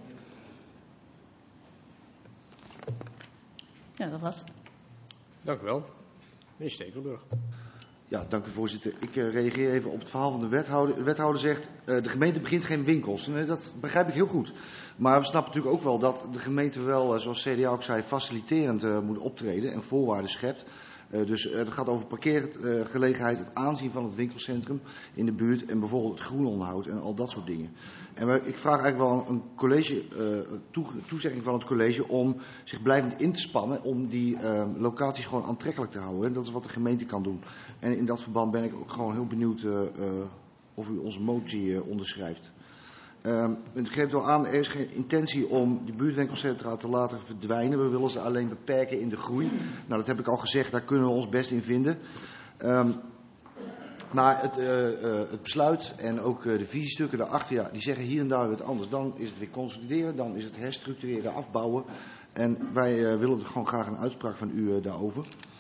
Ja, dat was. Dank u wel. Meneer Stekelenburg. Ja, dank u voorzitter. Ik uh, reageer even op het verhaal van de wethouder. De wethouder zegt, uh, de gemeente begint geen winkels. En, uh, dat begrijp ik heel goed. Maar we snappen natuurlijk ook wel dat de gemeente wel, uh, zoals C D A ook zei, faciliterend uh, moet optreden en voorwaarden schept. Uh, dus uh, het gaat over parkeergelegenheid, het aanzien van het winkelcentrum in de buurt en bijvoorbeeld het groenonderhoud en al dat soort dingen. En we, ik vraag eigenlijk wel een college, uh, toe, toezegging van het college om zich blijvend in te spannen om die uh, locaties gewoon aantrekkelijk te houden. En dat is wat de gemeente kan doen. En in dat verband ben ik ook gewoon heel benieuwd uh, uh, of u onze motie uh, onderschrijft. Uh, het geeft wel aan, er is geen intentie om die buurtwinkelcentra te laten verdwijnen. We willen ze alleen beperken in de groei. Nou, dat heb ik al gezegd, daar kunnen we ons best in vinden. Um, maar het, uh, uh, het besluit en ook uh, de visiestukken daarachter, ja, die zeggen hier en daar weer wat anders. Dan is het weer consolideren, dan is het herstructureren, afbouwen. En wij uh, willen gewoon graag een uitspraak van u uh, daarover.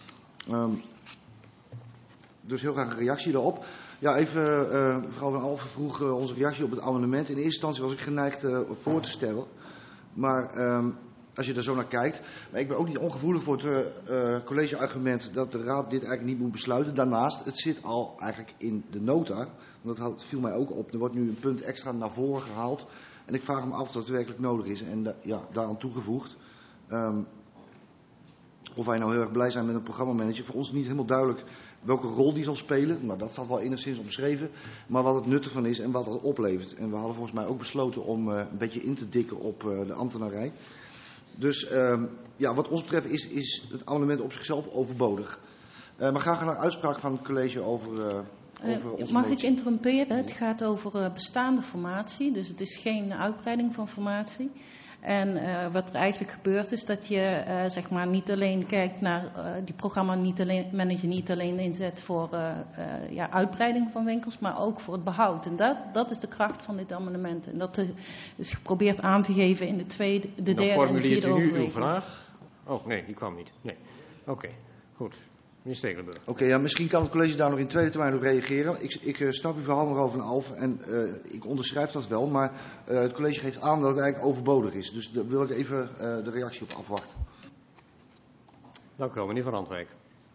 Um, dus heel graag een reactie daarop. Ja, even, uh, mevrouw Van Alphen vroeg uh, onze reactie op het amendement. In eerste instantie was ik geneigd uh, voor te stellen. Maar um, als je er zo naar kijkt. Maar ik ben ook niet ongevoelig voor het uh, uh, collegeargument dat de raad dit eigenlijk niet moet besluiten. Daarnaast, het zit al eigenlijk in de nota. Dat had, viel mij ook op. Er wordt nu een punt extra naar voren gehaald. En ik vraag me af of dat werkelijk nodig is. En da, ja, daaraan toegevoegd. Um, of wij nou heel erg blij zijn met een programmamanager. Voor ons is niet helemaal duidelijk welke rol die zal spelen. Nou, dat staat wel enigszins omschreven. Maar wat het nut ervan is en wat het oplevert. En we hadden volgens mij ook besloten om uh, een beetje in te dikken op uh, de ambtenarij. Dus um, ja, wat ons betreft is, is het amendement op zichzelf overbodig. Uh, maar graag naar uitspraak van het college over, uh, over onze Mag motie. ik interromperen? Het gaat over uh, bestaande formatie. Dus het is geen uitbreiding van formatie. En uh, wat er eigenlijk gebeurt is dat je uh, zeg maar niet alleen kijkt naar uh, die programma niet alleen, manager niet alleen inzet voor uh, uh, ja, uitbreiding van winkels, maar ook voor het behoud. En dat, dat is de kracht van dit amendement. En dat is geprobeerd aan te geven in de tweede, de derde en de vierde overweging. Dan formuleert u nu uw vraag. Oh nee, die kwam niet. Nee. Oké, okay, goed. Meneer Stekelenburg. Oké, okay, ja, misschien kan het college daar nog in tweede termijn op reageren. Ik, ik uh, snap uw verhaal mevrouw Van Alphen en uh, ik onderschrijf dat wel, maar uh, het college geeft aan dat het eigenlijk overbodig is. Dus daar wil ik even uh, de reactie op afwachten. Dank u wel, meneer Van Rantwijk.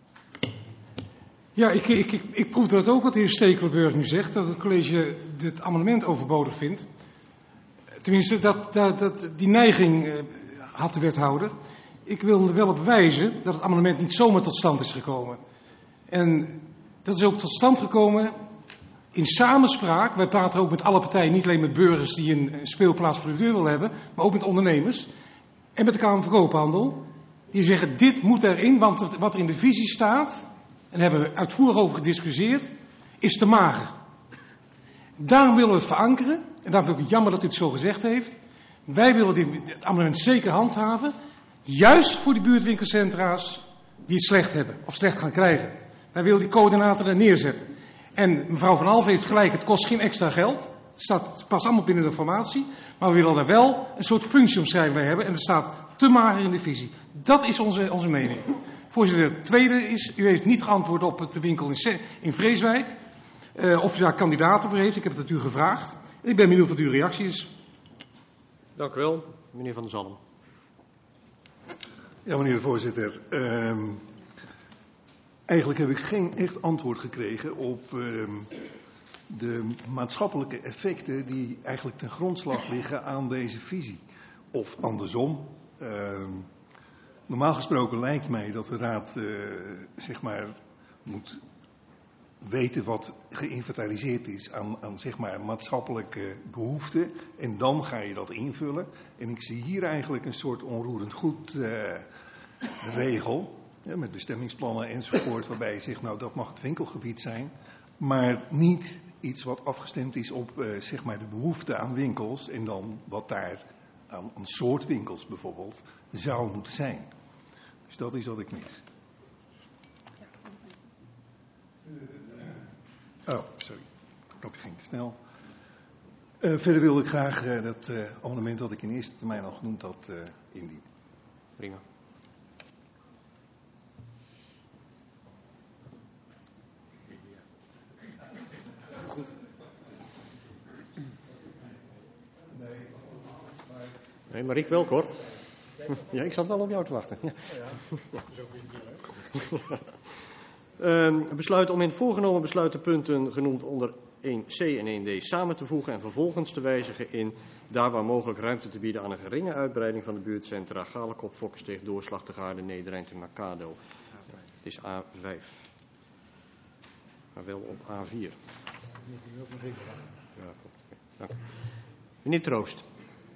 Ja, ik, ik, ik, ik proef dat ook wat de heer Stekelenburg nu zegt, dat het college dit amendement overbodig vindt. Tenminste, dat, dat, dat, die neiging uh, had de wethouder. Ik wil er wel op wijzen dat het amendement niet zomaar tot stand is gekomen. En dat is ook tot stand gekomen in samenspraak. Wij praten ook met alle partijen, niet alleen met burgers die een, een speelplaats voor de deur willen hebben, maar ook met ondernemers. En met de Kamer van Koophandel. Die zeggen, dit moet erin, want wat er in de visie staat, en daar hebben we uitvoerig over gediscussieerd, is te mager. Daarom willen we het verankeren. En daarom vind ik het jammer dat u het zo gezegd heeft. Wij willen dit, het amendement zeker handhaven. Juist voor die buurtwinkelcentra's die het slecht hebben of slecht gaan krijgen. Wij willen die coördinator er neerzetten. En mevrouw Van Alphen heeft gelijk, het kost geen extra geld. Het staat pas allemaal binnen de formatie. Maar we willen er wel een soort functieomschrijving bij hebben. En het staat te mager in de visie. Dat is onze, onze mening. Voorzitter, het tweede is, u heeft niet geantwoord op de winkel in, in Vreeswijk. Uh, of u daar kandidaat over heeft. Ik heb het u gevraagd. En ik ben benieuwd wat uw reactie is. Dank u wel, meneer Van der Zalm. Ja, meneer de voorzitter. Um, eigenlijk heb ik geen echt antwoord gekregen op um, de maatschappelijke effecten die eigenlijk ten grondslag liggen aan deze visie. Of andersom. Um, normaal gesproken lijkt mij dat de raad uh, zeg maar moet weten wat geïnventariseerd is aan, aan zeg maar maatschappelijke behoeften. En dan ga je dat invullen. En ik zie hier eigenlijk een soort onroerend goed uh, regel. Ja, met bestemmingsplannen enzovoort. Waarbij je zegt, nou dat mag het winkelgebied zijn. Maar niet iets wat afgestemd is op uh, zeg maar de behoefte aan winkels. En dan wat daar aan een soort winkels bijvoorbeeld zou moeten zijn. Dus dat is wat ik mis. Oh, sorry. Het knopje ging te snel. Uh, verder wil ik graag uh, dat uh, amendement dat ik in eerste termijn al genoemd had uh, indienen. Prima. Goed. Nee, Mariek Welk hoor. Ja, ik zat wel op jou te wachten. Ja. Uh, besluit om in voorgenomen besluitenpunten genoemd onder één C en één D samen te voegen en vervolgens te wijzigen in daar waar mogelijk ruimte te bieden aan een geringe uitbreiding van de buurtcentra Galekop, Fokkensteeg, Doorslag, De Gaarde, Nedereind en Mercado. Het is A vijf. Maar wel op A vier. Ja, dank u. Meneer Troost.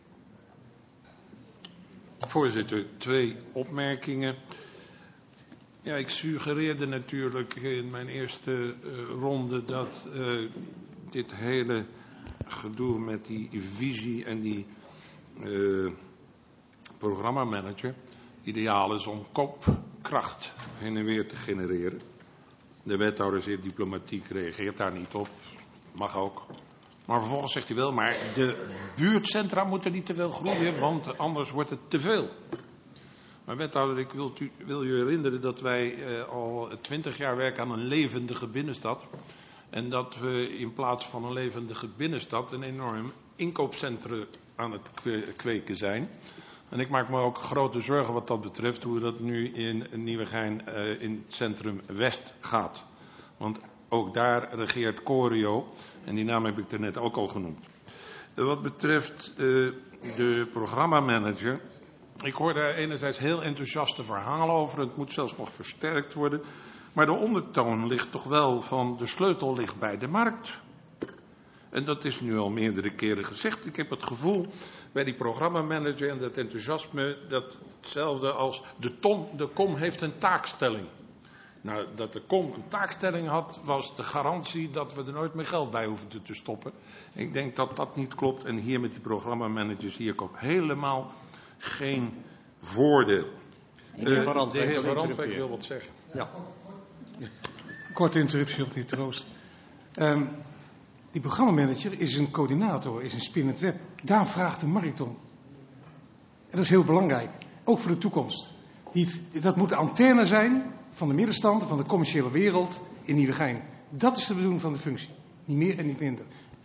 Voorzitter, twee opmerkingen. Ja, ik suggereerde natuurlijk in mijn eerste uh, ronde dat uh, dit hele gedoe met die visie en die uh, programmamanager ideaal is om kopkracht heen en weer te genereren. De wethouder zeer diplomatiek reageert daar niet op. Mag ook. Maar vervolgens zegt hij wel, maar de buurtcentra moeten niet te veel groeien, want anders wordt het te veel. Maar wethouder, ik wil, u, wil u herinneren dat wij uh, al twintig jaar werken aan een levendige binnenstad. En dat we in plaats van een levendige binnenstad een enorm inkoopcentrum aan het kweken zijn. En ik maak me ook grote zorgen wat dat betreft, hoe dat nu in Nieuwegein uh, in het centrum West gaat. Want ook daar regeert Corio, en die naam heb ik er net ook al genoemd. Uh, wat betreft uh, de programmamanager, ik hoor daar enerzijds heel enthousiaste verhalen over, het moet zelfs nog versterkt worden. Maar de ondertoon ligt toch wel van de sleutel ligt bij de markt. En dat is nu al meerdere keren gezegd. Ik heb het gevoel bij die programmamanager en dat enthousiasme, dat hetzelfde als de, ton, de kom heeft een taakstelling. Nou, dat de kom een taakstelling had, was de garantie dat we er nooit meer geld bij hoefden te stoppen. Ik denk dat dat niet klopt en hier met die programmamanagers zie ik ook helemaal geen voordeel. Uh, de heer Van Randwijk wil wat zeggen. Ja. Korte interruptie op die troost. Um, die programmamanager is een coördinator, is een spinnend web. Daar vraagt de markt om. En dat is heel belangrijk, ook voor de toekomst. Die, dat moet de antenne zijn van de middenstand, van de commerciële wereld in Nieuwegein. Dat is de bedoeling van de functie, niet meer en niet minder.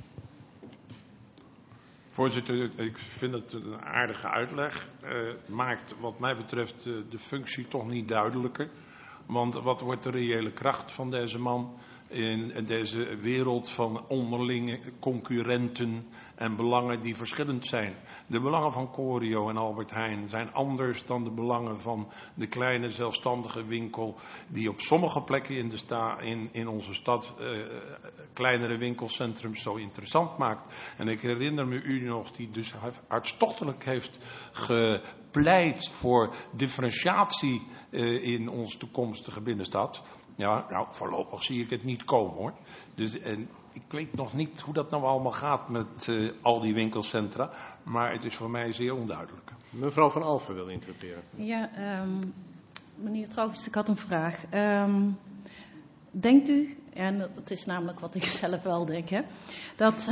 Voorzitter, ik vind het een aardige uitleg. Uh, maakt wat mij betreft uh, de functie toch niet duidelijker. Want wat wordt de reële kracht van deze man in deze wereld van onderlinge concurrenten en belangen die verschillend zijn? De belangen van Corio en Albert Heijn zijn anders dan de belangen van de kleine zelfstandige winkel die op sommige plekken in, de sta, in, in onze stad uh, kleinere winkelcentrums zo interessant maakt. En ik herinner me u nog die dus hartstochtelijk heeft gepleit voor differentiatie uh, in onze toekomstige binnenstad. Ja, nou, voorlopig zie ik het niet komen, hoor. Dus, en ik weet nog niet hoe dat nou allemaal gaat met uh, al die winkelcentra. Maar het is voor mij zeer onduidelijk. Mevrouw Van Alphen wil interpreteren. Ja, um, meneer Trouwens, ik had een vraag. Um, denkt u, en het is namelijk wat ik zelf wel denk, hè, dat,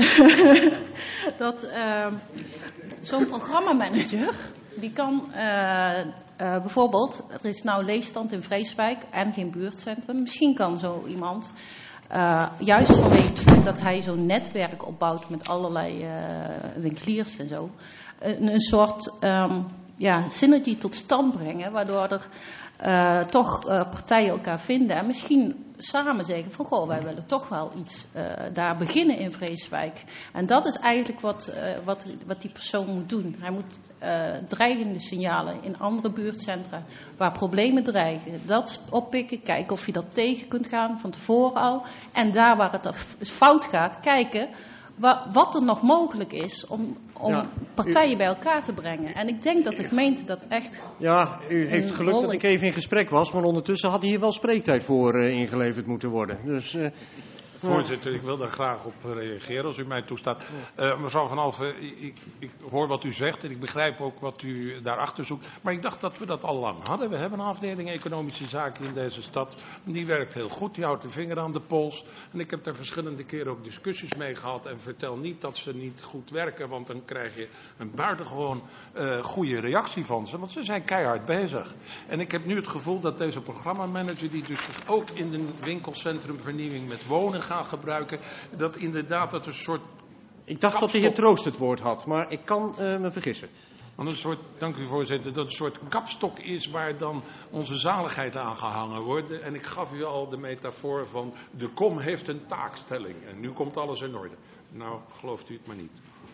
dat uh, zo'n programmamanager, die kan uh, uh, bijvoorbeeld, er is nou leegstand in Vreeswijk en geen buurtcentrum. Misschien kan zo iemand, uh, juist vanwege het feit dat hij zo'n netwerk opbouwt met allerlei uh, winkeliers en zo, een, een soort um, ja, synergie tot stand brengen, waardoor er uh, toch uh, partijen elkaar vinden en misschien samen zeggen van goh, wij willen toch wel iets uh, daar beginnen in Vreeswijk. En dat is eigenlijk wat, uh, wat, wat die persoon moet doen. Hij moet uh, dreigende signalen in andere buurtcentra waar problemen dreigen, dat oppikken, kijken of je dat tegen kunt gaan van tevoren al. En daar waar het fout gaat, kijken wat er nog mogelijk is om, om ja, partijen u, bij elkaar te brengen. En ik denk dat de gemeente dat echt... Ja, u heeft geluk dat ik even in gesprek was, maar ondertussen had hier wel spreektijd voor uh, ingeleverd moeten worden. Dus... Uh, Voorzitter, ik wil daar graag op reageren als u mij toestaat. Uh, mevrouw Van Alphen, ik, ik hoor wat u zegt en ik begrijp ook wat u daarachter zoekt. Maar ik dacht dat we dat al lang hadden. We hebben een afdeling economische zaken in deze stad. Die werkt heel goed, die houdt de vinger aan de pols. En ik heb daar verschillende keren ook discussies mee gehad. En vertel niet dat ze niet goed werken, want dan krijg je een buitengewoon uh, goede reactie van ze. Want ze zijn keihard bezig. En ik heb nu het gevoel dat deze programmamanager, die dus ook in de winkelcentrum vernieuwing met wonen gaan gebruiken, dat inderdaad dat een soort... Ik dacht kapstok... dat de heer Troost het woord had, maar ik kan uh, me vergissen. Een soort, dank u voorzitter, dat een soort kapstok is waar dan onze zaligheid aan gehangen wordt. En ik gaf u al de metafoor van de kom heeft een taakstelling en nu komt alles in orde. Nou, gelooft u het maar niet.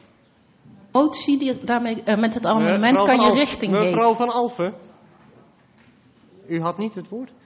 Motie die daarmee, uh, met het amendement kan je richting geven. Mevrouw Van Alphen, u had niet het woord?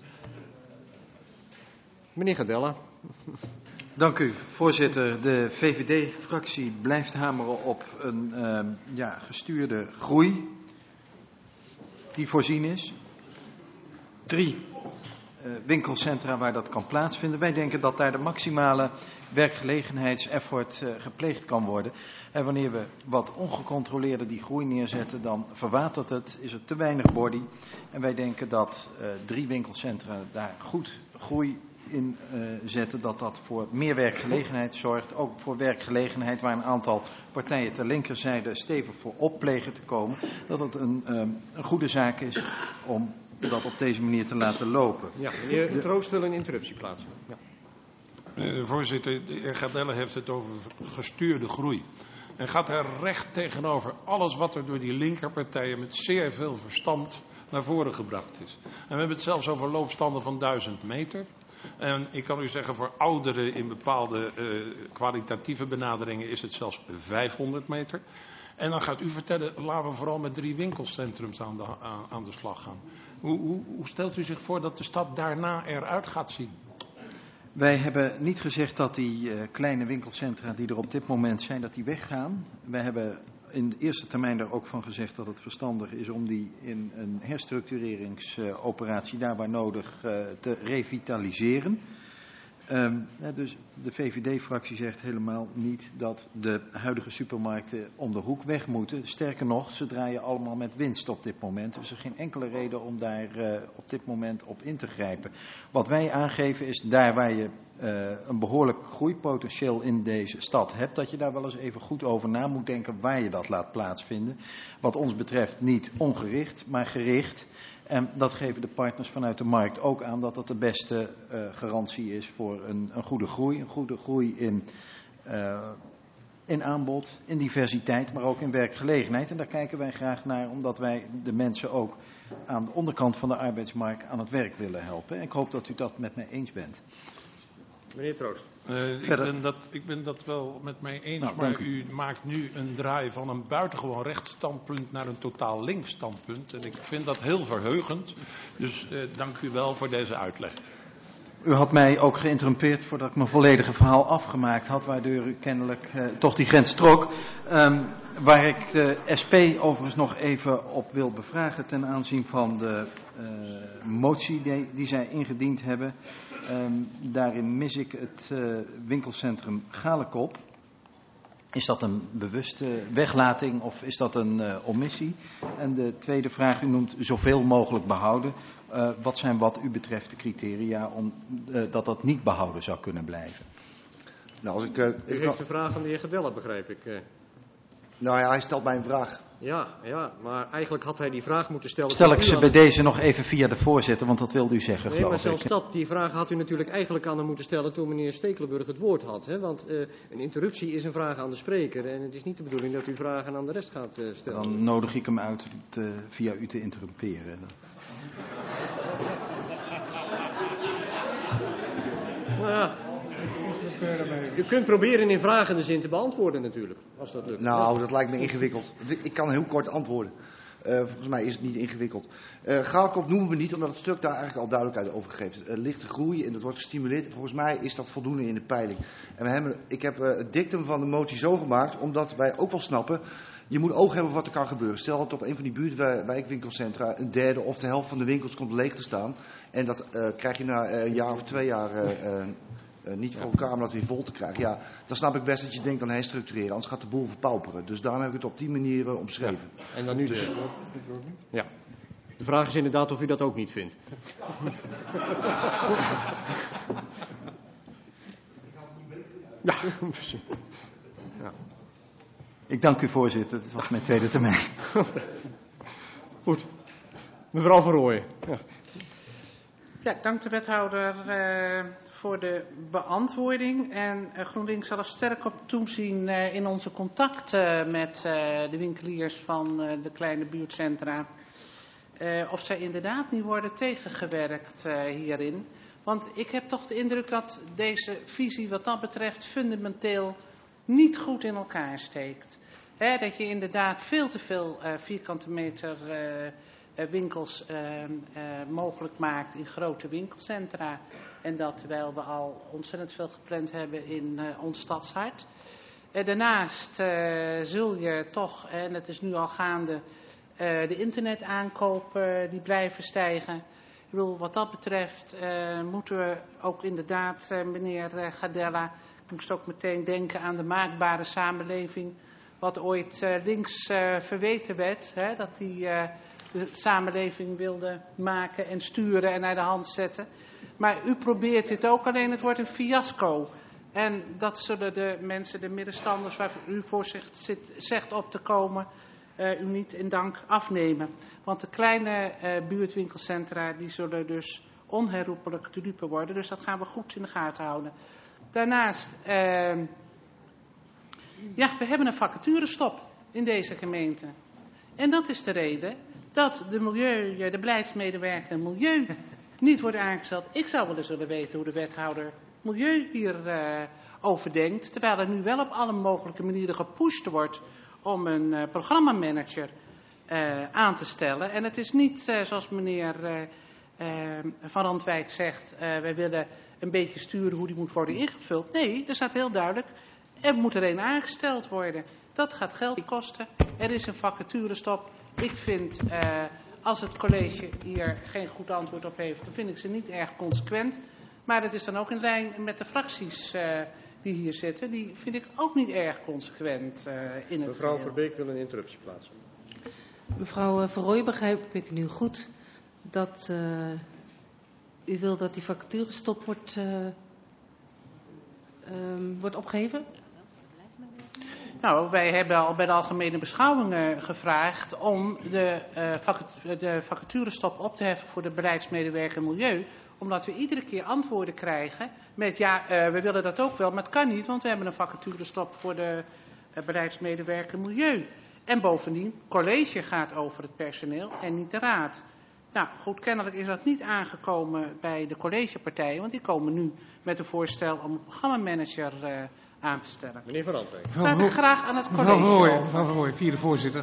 Meneer Gadella. Dank u, voorzitter. De V V D-fractie blijft hameren op een uh, ja, gestuurde groei die voorzien is. Drie uh, winkelcentra waar dat kan plaatsvinden. Wij denken dat daar de maximale werkgelegenheidseffort uh, gepleegd kan worden. En wanneer we wat ongecontroleerde die groei neerzetten, dan verwatert het, is er te weinig body. En wij denken dat uh, drie winkelcentra daar goed groei inzetten, dat dat voor meer werkgelegenheid zorgt. Ook voor werkgelegenheid waar een aantal partijen ter linkerzijde stevig voor op plegen te komen. Dat het een, um, een goede zaak is om dat op deze manier te laten lopen. Ja, meneer de Troost wil een interruptie plaatsen. Ja. Uh, voorzitter, de heer Gardelle heeft het over gestuurde groei. En gaat er recht tegenover alles wat er door die linkerpartijen met zeer veel verstand naar voren gebracht is. En we hebben het zelfs over loopstanden van duizend meter. En ik kan u zeggen, voor ouderen in bepaalde uh, kwalitatieve benaderingen is het zelfs vijfhonderd meter. En dan gaat u vertellen, laten we vooral met drie winkelcentrums aan de, aan, aan de slag gaan. Hoe, hoe, hoe stelt u zich voor dat de stad daarna eruit gaat zien? Wij hebben niet gezegd dat die uh, kleine winkelcentra die er op dit moment zijn, dat die weggaan. Wij hebben in de eerste termijn daar ook van gezegd dat het verstandig is om die in een herstructureringsoperatie, uh, daar waar nodig, uh, te revitaliseren. Um, ja, dus de V V D-fractie zegt helemaal niet dat de huidige supermarkten om de hoek weg moeten. Sterker nog, ze draaien allemaal met winst op dit moment. Dus er is geen enkele reden om daar uh, op dit moment op in te grijpen. Wat wij aangeven is daar waar je uh, een behoorlijk groeipotentieel in deze stad hebt, dat je daar wel eens even goed over na moet denken waar je dat laat plaatsvinden. Wat ons betreft niet ongericht, maar gericht. En dat geven de partners vanuit de markt ook aan, dat dat de beste uh, garantie is voor een, een goede groei. Een goede groei in, uh, in aanbod, in diversiteit, maar ook in werkgelegenheid. En daar kijken wij graag naar, omdat wij de mensen ook aan de onderkant van de arbeidsmarkt aan het werk willen helpen. En ik hoop dat u dat met mij eens bent. Meneer Troost. Uh, ik, ben dat, ik ben dat wel met mij eens, nou, maar u. u maakt nu een draai van een buitengewoon rechtsstandpunt naar een totaal links standpunt. En ik vind dat heel verheugend. Dus uh, dank u wel voor deze uitleg. U had mij ook geïnterrumpeerd voordat ik mijn volledige verhaal afgemaakt had, waardoor u kennelijk uh, toch die grens trok. Um, waar ik de S P overigens nog even op wil bevragen ten aanzien van de uh, motie die, die zij ingediend hebben. Um, daarin mis ik het uh, winkelcentrum Galekop. Is dat een bewuste weglating of is dat een uh, omissie? En de tweede vraag, u noemt zoveel mogelijk behouden. Uh, wat zijn wat u betreft de criteria om uh, dat dat niet behouden zou kunnen blijven? Nou, als ik, uh, U ik heeft nog... de vraag van de heer Gardelle, begrijp ik. Uh. Nou ja, hij stelt mij een vraag. Ja, ja, maar eigenlijk had hij die vraag moeten stellen. Stel ik ze bij deze nog even via de voorzitter, want dat wilde u zeggen, nee, geloof maar zelfs ik. dat, die vraag had u natuurlijk eigenlijk aan hem moeten stellen toen meneer Stekelenburg het woord had. Hè? Want uh, een interruptie is een vraag aan de spreker en het is niet de bedoeling dat u vragen aan de rest gaat uh, stellen. Dan nodig ik hem uit te, via u te interrumperen. Nou ja. U kunt proberen in vragende zin te beantwoorden natuurlijk, als dat lukt. Nou, ja. dat lijkt me ingewikkeld. Ik kan heel kort antwoorden. Uh, volgens mij is het niet ingewikkeld. Uh, Galekop noemen we niet, omdat het stuk daar eigenlijk al duidelijkheid over geeft. Uh, lichte groei en dat wordt gestimuleerd. Volgens mij is dat voldoende in de peiling. En we hebben, ik heb uh, het dictum van de motie zo gemaakt, omdat wij ook wel snappen, je moet oog hebben wat er kan gebeuren. Stel dat op een van die buurtwijkwinkelcentra een derde of de helft van de winkels komt leeg te staan. En dat uh, krijg je na uh, een jaar of twee jaar uh, uh, uh, niet voor elkaar om dat weer vol te krijgen. Ja, dan snap ik best dat je denkt aan herstructureren, anders gaat de boel verpauperen. Dus daarom heb ik het op die manier uh, omschreven. Ja. En dan nu dus. De... Ja. De vraag is inderdaad of u dat ook niet vindt. Ja. Ja. Ik dank u, voorzitter. Dit was mijn tweede termijn. Goed. Mevrouw Van Rooyen. Ja. Ja, dank de wethouder uh, voor de beantwoording. En uh, GroenLinks zal er sterk op toezien uh, in onze contacten met uh, de winkeliers van uh, de kleine buurtcentra. Uh, of zij inderdaad niet worden tegengewerkt uh, hierin. Want ik heb toch de indruk dat deze visie wat dat betreft fundamenteel niet goed in elkaar steekt. He, dat je inderdaad veel te veel uh, vierkante meter uh, uh, winkels uh, uh, mogelijk maakt in grote winkelcentra. En dat terwijl we al ontzettend veel gepland hebben in uh, ons stadshart. Uh, daarnaast uh, zul je toch, en het is nu al gaande, uh, de internetaankopen uh, die blijven stijgen. Ik bedoel, wat dat betreft uh, moeten we ook inderdaad, uh, meneer uh, Gardella, ik moest ook meteen denken aan de maakbare samenleving, wat ooit uh, links uh, verweten werd, hè, dat die uh, de samenleving wilde maken en sturen en naar de hand zetten. Maar u probeert dit ook, alleen het wordt een fiasco. En dat zullen de mensen, de middenstanders waar u voor zegt, zit, zegt op te komen, uh, u niet in dank afnemen. Want de kleine uh, buurtwinkelcentra die zullen dus onherroepelijk te dupe worden. Dus dat gaan we goed in de gaten houden. Daarnaast, uh, ja, we hebben een vacaturestop in deze gemeente. En dat is de reden dat de, milieu, de beleidsmedewerker milieu niet wordt aangesteld. Ik zou wel eens willen weten hoe de wethouder milieu hier uh, over denkt. Terwijl er nu wel op alle mogelijke manieren gepusht wordt om een uh, programmamanager uh, aan te stellen. En het is niet uh, zoals meneer uh, uh, Van Randwijk zegt, uh, wij willen een beetje sturen hoe die moet worden ingevuld. Nee, er staat heel duidelijk, er moet er een aangesteld worden. Dat gaat geld kosten. Er is een vacaturestop. Ik vind, uh, als het college hier geen goed antwoord op heeft, dan vind ik ze niet erg consequent. Maar dat is dan ook in lijn met de fracties uh, die hier zitten. Die vind ik ook niet erg consequent uh, in het Mevrouw geheel. Verbeek wil een interruptie plaatsen. Mevrouw Verrooy, begrijp ik nu goed dat uh, u wil dat die vacaturestop wordt, uh, um, wordt opgeheven? Nou, wij hebben al bij de algemene beschouwingen gevraagd om de, uh, vacat- de vacaturestop op te heffen voor de beleidsmedewerker milieu. Omdat we iedere keer antwoorden krijgen met ja, uh, we willen dat ook wel, maar het kan niet, want we hebben een vacaturestop voor de uh, beleidsmedewerker milieu. En bovendien, college gaat over het personeel en niet de raad. Nou goed, kennelijk is dat niet aangekomen bij de collegepartijen, want die komen nu met een voorstel om een programmamanager uh, aan te stellen. Meneer Van Randwijk. Laat ik graag aan het college Mevrouw Verrooy, over. mevrouw Verrooy, vierde voorzitter.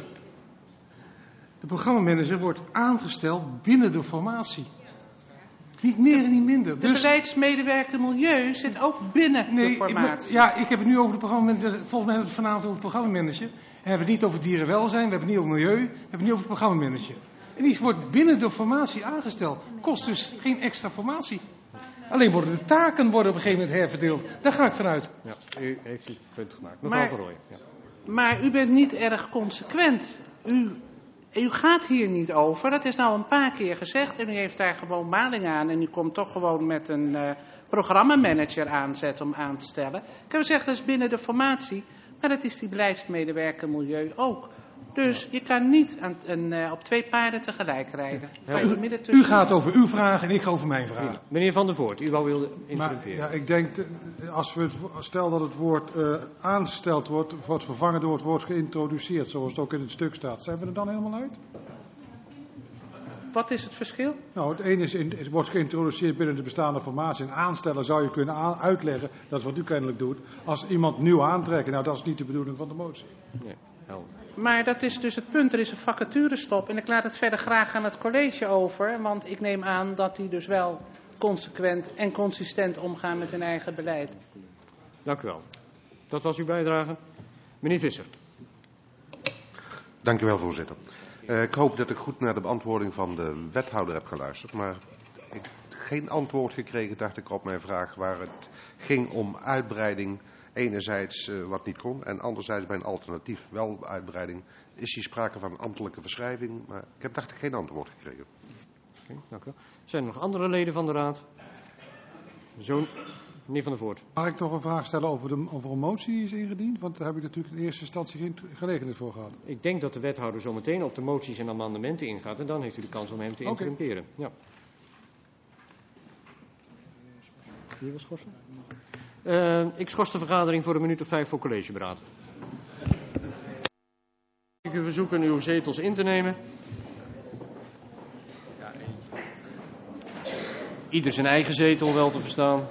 De programmamanager wordt aangesteld binnen de formatie. Niet meer en niet minder. De Dus, beleidsmedewerker milieu zit ook binnen nee, de ik, formatie. ja, ik heb het nu over de programmamanager. Volgens mij hebben we het vanavond over de programmamanager. En we hebben het niet over dierenwelzijn, we hebben het niet over milieu, we hebben het niet over de programmamanager. En die wordt binnen de formatie aangesteld. Kost dus geen extra formatie. Alleen worden de taken worden op een gegeven moment herverdeeld. Daar ga ik vanuit. Ja, u heeft uw punt gemaakt. Mevrouw Maar- Van Rooij. Ja. Maar u bent niet erg consequent. U, u gaat hier niet over. Dat is nou een paar keer gezegd. En u heeft daar gewoon maling aan. En u komt toch gewoon met een uh, programmamanager aanzetten om aan te stellen. Ik heb gezegd, dat is binnen de formatie. Maar dat is die beleidsmedewerker milieu ook. Dus je kan niet aan, een, uh, op twee paarden tegelijk rijden. Ja, Van u- je midden U tussen- gaat over uw vragen en ik ga over mijn vragen. Meneer Van der Voort, u wou wilde Maar interrumperen. ja, ik denk, eh, als we het, wo- stel dat het woord uh, aangesteld wordt, wordt vervangen door het woord geïntroduceerd, zoals het ook in het stuk staat. Zijn we er dan helemaal uit? Wat is het verschil? Nou, het ene is, in, het wordt geïntroduceerd binnen de bestaande formatie. En aanstellen zou je kunnen aan, uitleggen, dat is wat u kennelijk doet, als iemand nieuw aantrekken. Nou, dat is niet de bedoeling van de motie. Nee, helder. Maar dat is dus het punt. Er is een vacaturestop. En ik laat het verder graag aan het college over. Want ik neem aan dat die dus wel consequent en consistent omgaan met hun eigen beleid. Dank u wel. Dat was uw bijdrage. Meneer Visser. Dank u wel, voorzitter. Uh, ik hoop dat ik goed naar de beantwoording van de wethouder heb geluisterd. Maar ik heb geen antwoord gekregen, dacht ik, op mijn vraag waar het ging om uitbreiding. Enerzijds uh, wat niet kon en anderzijds bij een alternatief wel uitbreiding. Is hier sprake van een ambtelijke verschrijving? Maar ik heb dacht ik geen antwoord gekregen. Okay, dank u wel. Zijn er nog andere leden van de raad? Zo, meneer Van der Voort. Mag ik nog een vraag stellen over, de, over een motie die is ingediend? Want daar heb ik natuurlijk in eerste instantie geen gelegenheid voor gehad. Ik denk dat de wethouder zo meteen op de moties en amendementen ingaat. En dan heeft u de kans om hem te Oké. interrumperen. Ja. Wie wil schorsen? Uh, ik schors de vergadering voor een minuut of vijf voor collegeberaad. Ik u verzoeken uw zetels in te nemen. Ieder zijn eigen zetel wel te verstaan.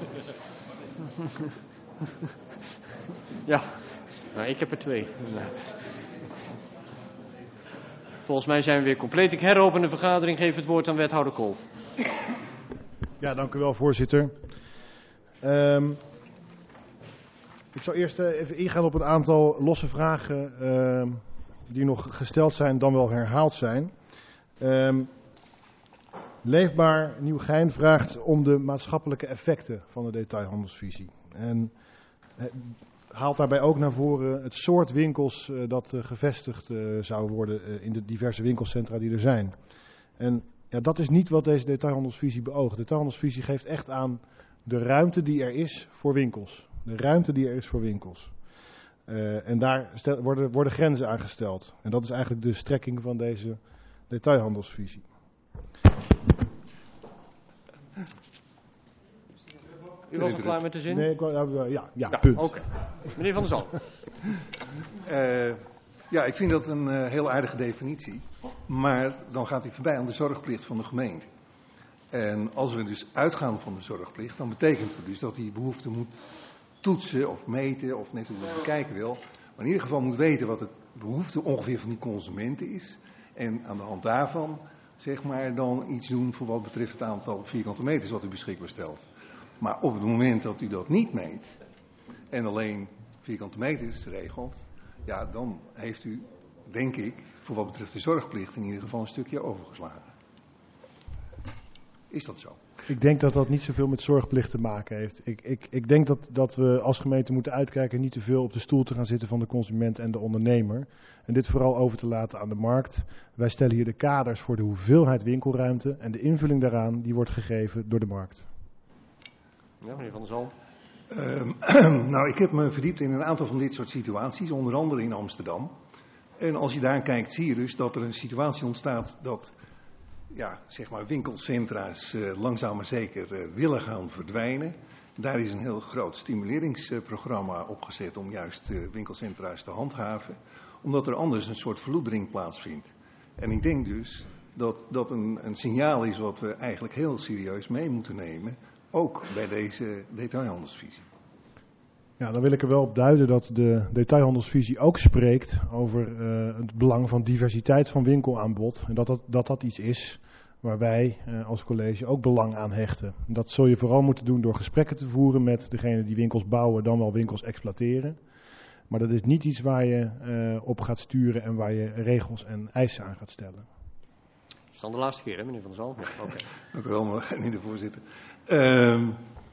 Ja, nou, ik heb er twee. Volgens mij zijn we weer compleet. Ik heropen de vergadering, geef het woord aan wethouder Kolf. Ja, dank u wel, voorzitter. Um, ik zal eerst uh, even ingaan op een aantal losse vragen uh, die nog gesteld zijn, dan wel herhaald zijn. Um, Leefbaar Nieuwegein vraagt om de maatschappelijke effecten van de detailhandelsvisie. En uh, haalt daarbij ook naar voren het soort winkels uh, dat uh, gevestigd uh, zou worden uh, in de diverse winkelcentra die er zijn. En Ja, dat is niet wat deze detailhandelsvisie beoogt. De detailhandelsvisie geeft echt aan de ruimte die er is voor winkels. De ruimte die er is voor winkels. Uh, en daar stel, worden, worden grenzen aangesteld. En dat is eigenlijk de strekking van deze detailhandelsvisie. U was al klaar met de zin? Nee, ik, uh, ja, ja, ja, punt. Oké. Okay. Meneer Van der Zalm. Uh, ja, ik vind dat een uh, heel aardige definitie. Maar dan gaat hij voorbij aan de zorgplicht van de gemeente. En als we dus uitgaan van de zorgplicht, dan betekent het dus dat die behoefte moet toetsen of meten of net hoe je het bekijken wil. Maar in ieder geval moet weten wat de behoefte ongeveer van die consumenten is. En aan de hand daarvan, zeg maar, dan iets doen voor wat betreft het aantal vierkante meters wat u beschikbaar stelt. Maar op het moment dat u dat niet meet en alleen vierkante meters regelt, ja, dan heeft u, denk ik, voor wat betreft de zorgplicht in ieder geval een stukje overgeslagen. Is dat zo? Ik denk dat dat niet zoveel met zorgplicht te maken heeft. Ik, ik, ik denk dat, dat we als gemeente moeten uitkijken niet te veel op de stoel te gaan zitten van de consument en de ondernemer. En dit vooral over te laten aan de markt. Wij stellen hier de kaders voor de hoeveelheid winkelruimte en de invulling daaraan die wordt gegeven door de markt. Ja, meneer Van der Zalm. Uh, nou, ik heb me verdiept in een aantal van dit soort situaties, onder andere in Amsterdam. En als je daar kijkt, zie je dus dat er een situatie ontstaat dat, ja, zeg maar winkelcentra's uh, langzaam maar zeker uh, willen gaan verdwijnen. Daar is een heel groot stimuleringsprogramma opgezet om juist uh, winkelcentra's te handhaven, omdat er anders een soort verloedering plaatsvindt. En ik denk dus dat dat een, een signaal is wat we eigenlijk heel serieus mee moeten nemen, ook bij deze detailhandelsvisie. Ja, dan wil ik er wel op duiden dat de detailhandelsvisie ook spreekt over uh, het belang van diversiteit van winkelaanbod. En dat dat, dat, dat iets is waar wij uh, als college ook belang aan hechten. Dat zul je vooral moeten doen door gesprekken te voeren met degene die winkels bouwen, dan wel winkels exploiteren. Maar dat is niet iets waar je uh, op gaat sturen en waar je regels en eisen aan gaat stellen. Dat is dan de laatste keer, hè, meneer Van der Zalm? Ja, okay. Dank u wel, meneer de voorzitter. Uh,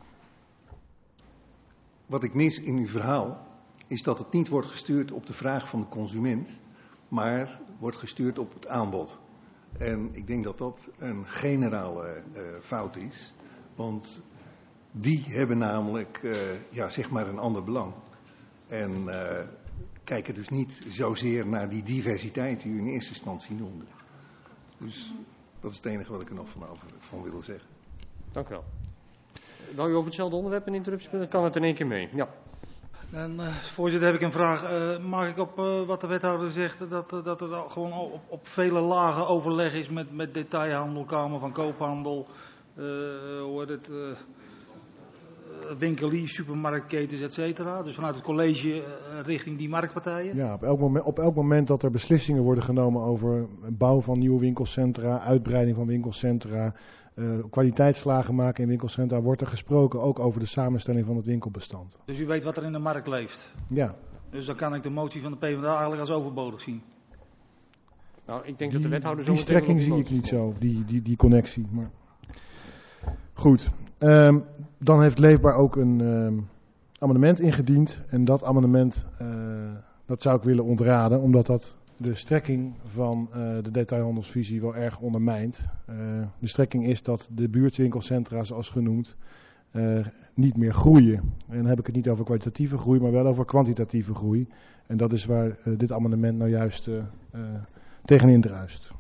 wat ik mis in uw verhaal is dat het niet wordt gestuurd op de vraag van de consument, maar wordt gestuurd op het aanbod. En ik denk dat dat een generale uh, fout is, want die hebben namelijk uh, ja, zeg maar een ander belang. En uh, kijken dus niet zozeer naar die diversiteit die u in eerste instantie noemde. Dus dat is het enige wat ik er nog van, over, van wil zeggen. Dank u wel. Wou u over hetzelfde onderwerp een interruptie? Dan kan het in één keer mee. Ja. En, uh, voorzitter, heb ik een vraag. Uh, mag ik op uh, wat de wethouder zegt, dat, uh, dat er gewoon op, op vele lagen overleg is met, met detailhandel, Kamer van Koophandel, uh, hoe heet het, uh, winkeliers, supermarktketens, et cetera. Dus vanuit het college uh, richting die marktpartijen? Ja, op elk, moment, op elk moment dat er beslissingen worden genomen over bouw van nieuwe winkelcentra, uitbreiding van winkelcentra, uh, kwaliteitsslagen maken in winkelcentra, wordt er gesproken ook over de samenstelling van het winkelbestand. Dus u weet wat er in de markt leeft? Ja. Dus dan kan ik de motie van de PvdA eigenlijk als overbodig zien? Nou, ik denk dat de wethouder zo Die strekking zie ik niet zo, die, die, die connectie. Maar goed. Um, dan heeft Leefbaar ook een um, amendement ingediend. En dat amendement, uh, dat zou ik willen ontraden, omdat dat de strekking van uh, de detailhandelsvisie wel erg ondermijnt. Uh, de strekking is dat de buurtwinkelcentra, zoals genoemd, uh, niet meer groeien. En dan heb ik het niet over kwalitatieve groei, maar wel over kwantitatieve groei. En dat is waar uh, dit amendement nou juist uh, uh, tegenin druist.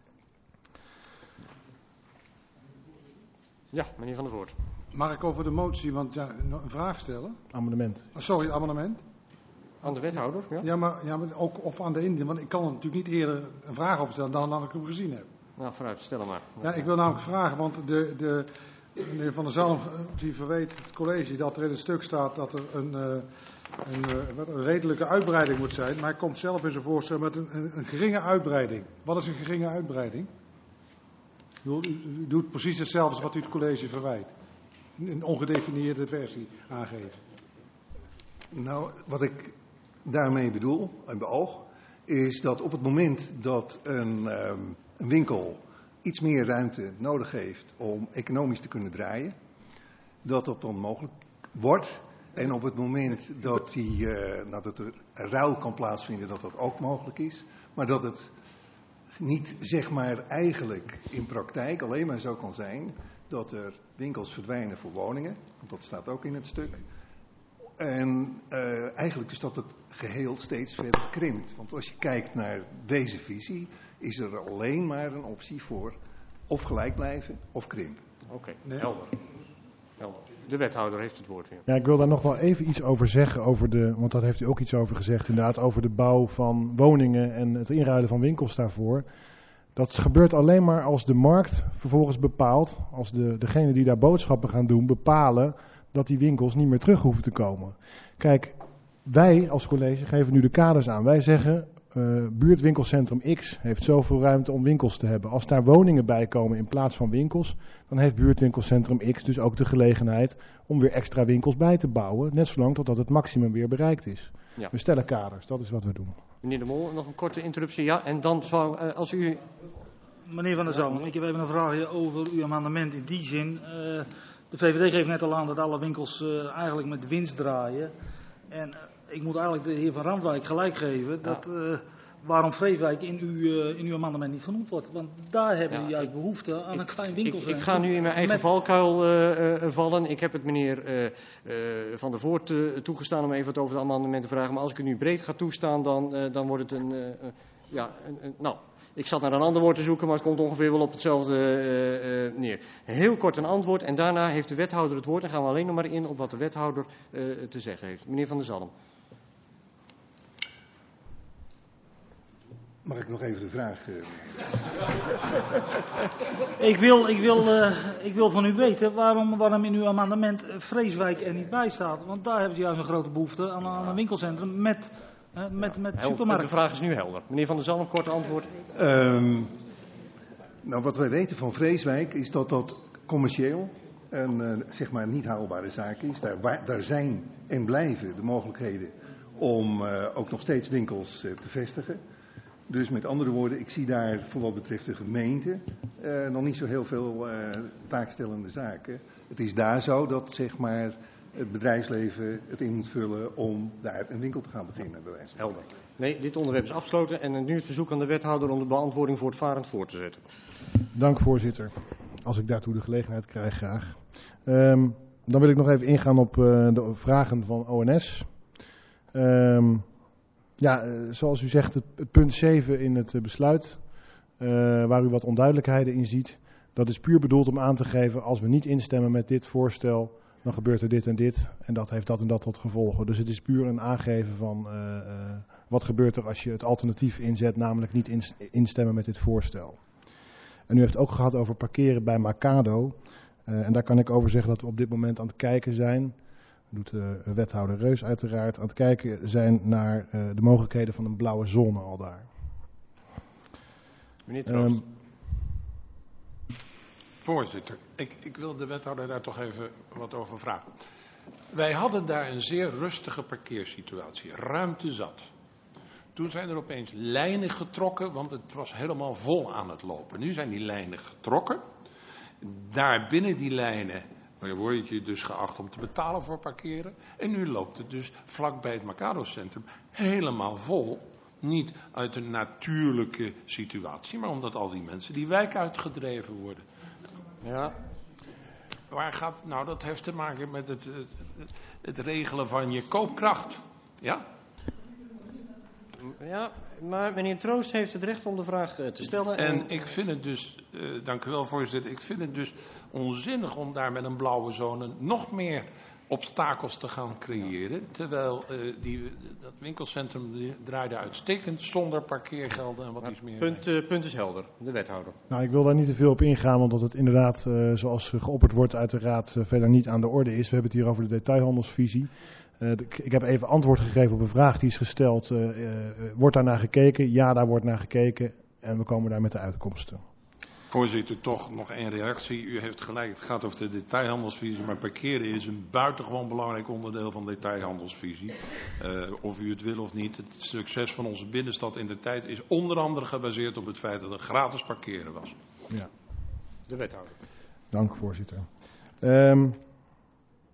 Ja, meneer Van der Voort. Mag ik over de motie, want ja, een vraag stellen? Amendement. Oh, sorry, amendement. Aan de wethouder, ja? Ja, maar, ja, maar ook of aan de indiener, want ik kan er natuurlijk niet eerder een vraag over stellen dan dat ik hem gezien heb. Nou, vooruit, stel hem maar. Ja, ik wil namelijk vragen, want de, de meneer Van der Zalm die verweet het college dat er in het stuk staat dat er een, een, een, een redelijke uitbreiding moet zijn. Maar hij komt zelf in zijn voorstel met een, een, een geringe uitbreiding. Wat is een geringe uitbreiding? U, u, u doet precies hetzelfde als wat u het college verwijt. Een ongedefinieerde versie aangeven. Nou, wat ik daarmee bedoel en beoog, is dat op het moment dat een, um, een winkel iets meer ruimte nodig heeft om economisch te kunnen draaien, dat dat dan mogelijk wordt. En op het moment dat, die, uh, nou, dat er een ruil kan plaatsvinden, dat dat ook mogelijk is. Maar dat het niet zeg maar eigenlijk in praktijk alleen maar zo kan zijn dat er winkels verdwijnen voor woningen, want dat staat ook in het stuk. En uh, eigenlijk dus dat het geheel steeds verder krimpt. Want als je kijkt naar deze visie, is er alleen maar een optie voor of gelijk blijven of krimpen. Oké, okay, nee. helder. helder. De wethouder heeft het woord weer. Ja, ik wil daar nog wel even iets over zeggen, over de, want daar heeft u ook iets over gezegd inderdaad, over de bouw van woningen en het inruilen van winkels daarvoor. Dat gebeurt alleen maar als de markt vervolgens bepaalt, als de, degene die daar boodschappen gaan doen, bepalen dat die winkels niet meer terug hoeven te komen. Kijk, wij als college geven nu de kaders aan. Wij zeggen, uh, buurtwinkelcentrum X heeft zoveel ruimte om winkels te hebben. Als daar woningen bij komen in plaats van winkels, dan heeft buurtwinkelcentrum X dus ook de gelegenheid om weer extra winkels bij te bouwen. Net zolang totdat het maximum weer bereikt is. Ja. We stellen kaders, dat is wat we doen. Meneer De Mol, nog een korte interruptie. Ja, en dan zou, uh, als u... Meneer Van der Zalm, ik heb even een vraagje over uw amendement in die zin. Uh, de V V D geeft net al aan dat alle winkels uh, eigenlijk met winst draaien. En uh, ik moet eigenlijk de heer Van Randwijk gelijk geven dat uh, waarom Vreeswijk in uw, uh, in uw amendement niet genoemd wordt. Want daar hebben we ja, juist behoefte aan ik, een klein winkelcentrum. Ik, ik ga nu in mijn eigen met... valkuil uh, uh, vallen. Ik heb het meneer uh, uh, Van der Voort uh, toegestaan om even wat over het amendement te vragen. Maar als ik het nu breed ga toestaan, dan, uh, dan wordt het een... Uh, uh, ja, een, een, nou... Ik zat naar een ander woord te zoeken, maar het komt ongeveer wel op hetzelfde uh, uh, neer. Heel kort een antwoord en daarna heeft de wethouder het woord. En gaan we alleen nog maar in op wat de wethouder uh, te zeggen heeft. Meneer Van der Zalm. Mag ik nog even de vraag... Uh... ik, wil, ik, wil, uh, ik wil van u weten waarom, waarom in uw amendement Vreeswijk er niet bij staat. Want daar hebben ze juist een grote behoefte aan, aan een winkelcentrum met... Uh, met, met supermarkt. De vraag is nu helder. Meneer Van der Zalm, een kort antwoord. Um, nou, wat wij weten van Vreeswijk is dat dat commercieel een uh, zeg maar niet haalbare zaak is. Daar, waar, daar zijn en blijven de mogelijkheden om uh, ook nog steeds winkels uh, te vestigen. Dus met andere woorden, ik zie daar voor wat betreft de gemeente uh, nog niet zo heel veel uh, taakstellende zaken. Het is daar zo dat zeg maar... het bedrijfsleven het in moet vullen om daar een winkel te gaan beginnen, bij wijze van. Helder. Nee, dit onderwerp is afgesloten en nu het verzoek aan de wethouder om de beantwoording voortvarend voor te zetten. Dank, voorzitter. Als ik daartoe de gelegenheid krijg, graag. Um, dan wil ik nog even ingaan op uh, de vragen van O N S. Um, ja, uh, zoals u zegt, het, het punt zeven in het uh, besluit, uh, waar u wat onduidelijkheden in ziet, dat is puur bedoeld om aan te geven, als we niet instemmen met dit voorstel, dan gebeurt er dit en dit en dat heeft dat en dat tot gevolgen. Dus het is puur een aangeven van uh, uh, wat gebeurt er als je het alternatief inzet, namelijk niet instemmen met dit voorstel. En u heeft ook gehad over parkeren bij Mercado. Uh, en daar kan ik over zeggen dat we op dit moment aan het kijken zijn, doet de wethouder Reus uiteraard, aan het kijken zijn naar uh, de mogelijkheden van een blauwe zone al daar. Meneer Troost. Um, Voorzitter, ik, ik wil de wethouder daar toch even wat over vragen. Wij hadden daar een zeer rustige parkeersituatie, ruimte zat. Toen zijn er opeens lijnen getrokken, want het was helemaal vol aan het lopen. Nu zijn die lijnen getrokken. Daar binnen die lijnen word je dus geacht om te betalen voor parkeren. En nu loopt het dus vlakbij het Mercado-centrum helemaal vol. Niet uit een natuurlijke situatie, maar omdat al die mensen die wijk uitgedreven worden. Ja. Waar gaat, nou, dat heeft te maken met het, het, het regelen van je koopkracht. Ja? Ja, maar meneer Troost heeft het recht om de vraag te stellen. En, en ik vind het dus, uh, dank u wel voorzitter, ik vind het dus onzinnig om daar met een blauwe zone nog meer obstakels te gaan creëren. Terwijl uh, die, dat winkelcentrum draaide uitstekend zonder parkeergelden en wat iets meer. Punt, uh, punt is helder, de wethouder. Nou, ik wil daar niet te veel op ingaan, omdat het inderdaad, uh, zoals geopperd wordt, uit de raad uh, verder niet aan de orde is. We hebben het hier over de detailhandelsvisie. Uh, de, ik heb even antwoord gegeven op een vraag die is gesteld. Uh, uh, wordt daar naar gekeken? Ja, daar wordt naar gekeken en we komen daar met de uitkomsten. Voorzitter, toch nog één reactie. U heeft gelijk, het gaat over de detailhandelsvisie, maar parkeren is een buitengewoon belangrijk onderdeel van de detailhandelsvisie. Uh, of u het wil of niet, het succes van onze binnenstad in de tijd is onder andere gebaseerd op het feit dat er gratis parkeren was. Ja. De wethouder. Dank, voorzitter. Um,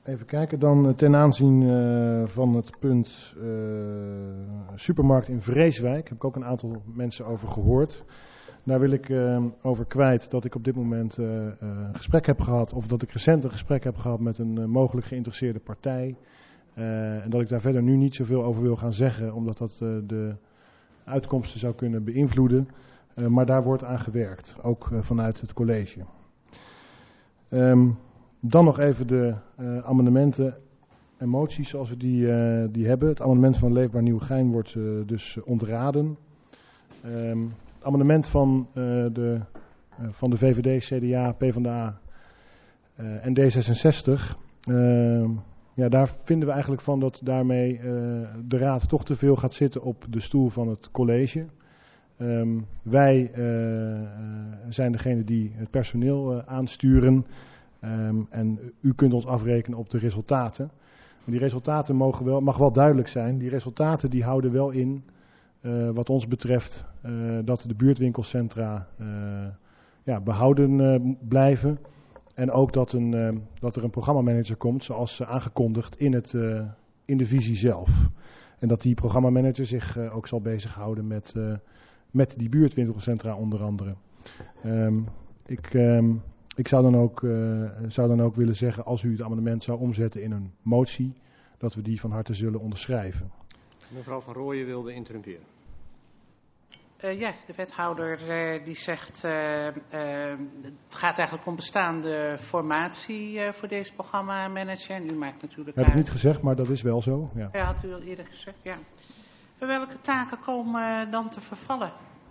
Even kijken, dan ten aanzien uh, van het punt uh, supermarkt in Vreeswijk. Heb ik ook een aantal mensen over gehoord. Daar wil ik uh, over kwijt dat ik op dit moment uh, uh, een gesprek heb gehad, of dat ik recent een gesprek heb gehad met een uh, mogelijk geïnteresseerde partij. Uh, en dat ik daar verder nu niet zoveel over wil gaan zeggen, omdat dat uh, de uitkomsten zou kunnen beïnvloeden. Uh, maar daar wordt aan gewerkt, ook uh, vanuit het college. Um, dan nog even de uh, amendementen en moties zoals we die, uh, die hebben. Het amendement van Leefbaar Nieuwegein wordt uh, dus ontraden. Um, het amendement van, uh, de, uh, van de V V D, C D A, PvdA uh, en D zesenzestig... Uh, ja, daar vinden we eigenlijk van dat daarmee uh, de raad toch te veel gaat zitten op de stoel van het college. Um, wij uh, zijn degene die het personeel uh, aansturen. Um, en u kunt ons afrekenen op de resultaten. En die resultaten mogen wel, mag wel duidelijk zijn. Die resultaten die houden wel in, uh, wat ons betreft, uh, dat de buurtwinkelcentra uh, ja, behouden uh, blijven. En ook dat, een, uh, dat er een programmamanager komt, zoals uh, aangekondigd in, het, uh, in de visie zelf. En dat die programmamanager zich uh, ook zal bezighouden met, uh, met die buurtwinkelcentra onder andere. Um, ik... Um, Ik zou dan, ook, uh, zou dan ook willen zeggen, als u het amendement zou omzetten in een motie, dat we die van harte zullen onderschrijven. Mevrouw Van Rooyen wilde interrumperen. Uh, ja, de wethouder uh, die zegt, uh, uh, het gaat eigenlijk om bestaande formatie uh, voor deze programmamanager. En u maakt natuurlijk... Dat heb ik niet gezegd, maar dat is wel zo. Ja, ja had u al eerder gezegd, ja. Welke taken komen dan te vervallen?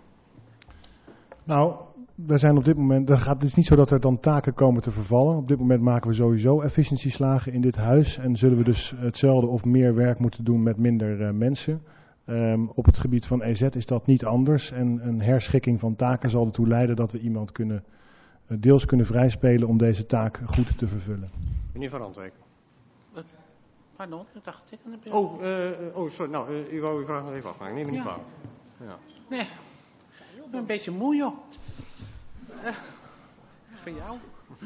Nou, we zijn op dit moment, het gaat, het is niet zo dat er dan taken komen te vervallen. Op dit moment maken we sowieso efficiëntieslagen in dit huis. En zullen we dus hetzelfde of meer werk moeten doen met minder uh, mensen. Um, op het gebied van E Z is dat niet anders. En een herschikking van taken zal ertoe leiden dat we iemand kunnen, uh, deels kunnen vrijspelen om deze taak goed te vervullen. Meneer Van Randwijk. Uh, pardon, dat dacht ik. Oh, uh, oh, sorry. Nou, uh, u wou uw vraag nog even afmaken. Neem me niet ja. kwalijk. Ja. Nee, ik ben een beetje moe, joh. Uh, van jou?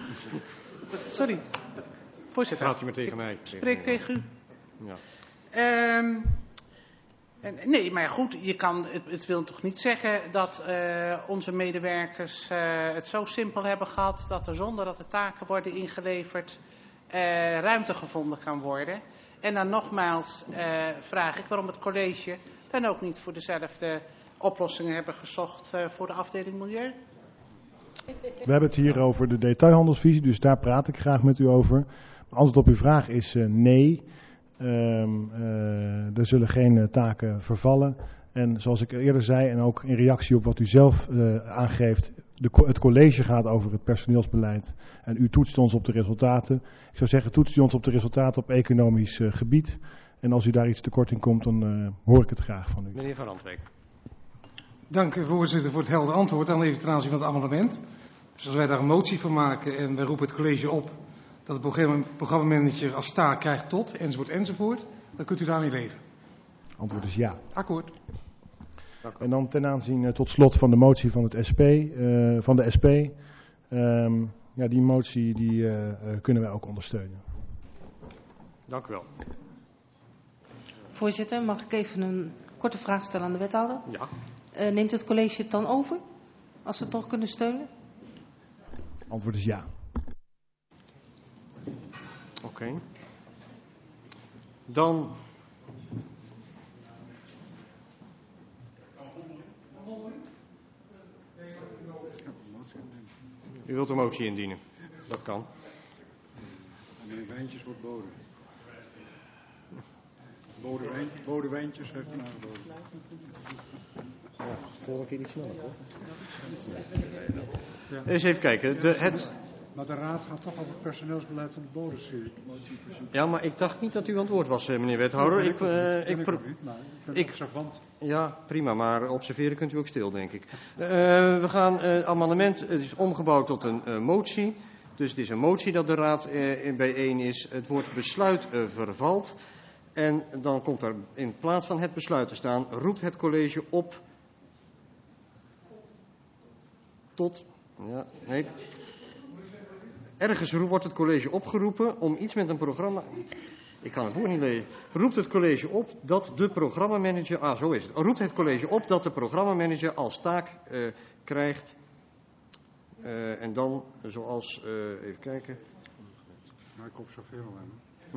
Sorry. Voorzitter. Praat u maar tegen mij. Spreek tegen u. Ja. Um, en, nee, maar goed, je kan, het, het wil toch niet zeggen dat uh, onze medewerkers uh, het zo simpel hebben gehad dat er zonder dat de taken worden ingeleverd uh, ruimte gevonden kan worden. En dan nogmaals uh, vraag ik waarom het college dan ook niet voor dezelfde oplossingen hebben gezocht uh, voor de afdeling Milieu. We hebben het hier over de detailhandelsvisie, dus daar praat ik graag met u over. Het antwoord op uw vraag is uh, nee. Um, uh, er zullen geen uh, taken vervallen. En zoals ik eerder zei, en ook in reactie op wat u zelf uh, aangeeft, de, het college gaat over het personeelsbeleid. En u toetst ons op de resultaten. Ik zou zeggen, toetst u ons op de resultaten op economisch uh, gebied. En als u daar iets tekort in komt, dan uh, hoor ik het graag van u. Meneer Van Randwijk. Dank u, voorzitter, voor het helder antwoord. Dan even ten aanzien van het amendement. Dus als wij daar een motie van maken en wij roepen het college op dat de programmamanager als taak krijgt tot, enzovoort, enzovoort, dan kunt u daarmee leven. Antwoord is ja. Akkoord. En dan ten aanzien uh, tot slot van de motie van, het S P, uh, van de S P. Um, ja, die motie die, uh, uh, kunnen wij ook ondersteunen. Dank u wel. Voorzitter, mag ik even een korte vraag stellen aan de wethouder? Ja. Uh, neemt het college het dan over, als we het toch kunnen steunen? Antwoord is ja. Oké. Okay. Dan... U wilt een motie indienen. Dat kan. Meneer Wijntjes wordt boden. Bode, Bode Wijntjes heeft hem aangeboden. Ja, volgende keer iets sneller, hoor. Ja. Eens even kijken. De, het... Maar de raad gaat toch over het personeelsbeleid van de bodenserie. Ja, maar ik dacht niet dat u aan het woord was, meneer wethouder. Nee, ik, uh, ik, ik, pro... niet, maar ik ben observant. Ja, prima, maar observeren kunt u ook stil, denk ik. Uh, we gaan, uh, het amendement het is omgebouwd tot een uh, motie. Dus het is een motie dat de raad uh, bijeen is. Het woord besluit uh, vervalt. En dan komt er in plaats van het besluit te staan, roept het college op tot... Ja, nee... Ergens wordt het college opgeroepen om iets met een programma... Ik kan het woord niet lezen. Roept het college op dat de programmamanager... Ah, zo is het. Roept het college op dat de programmamanager als taak uh, krijgt... Uh, en dan, zoals... Uh, even kijken... Maar ik op zoveel aan.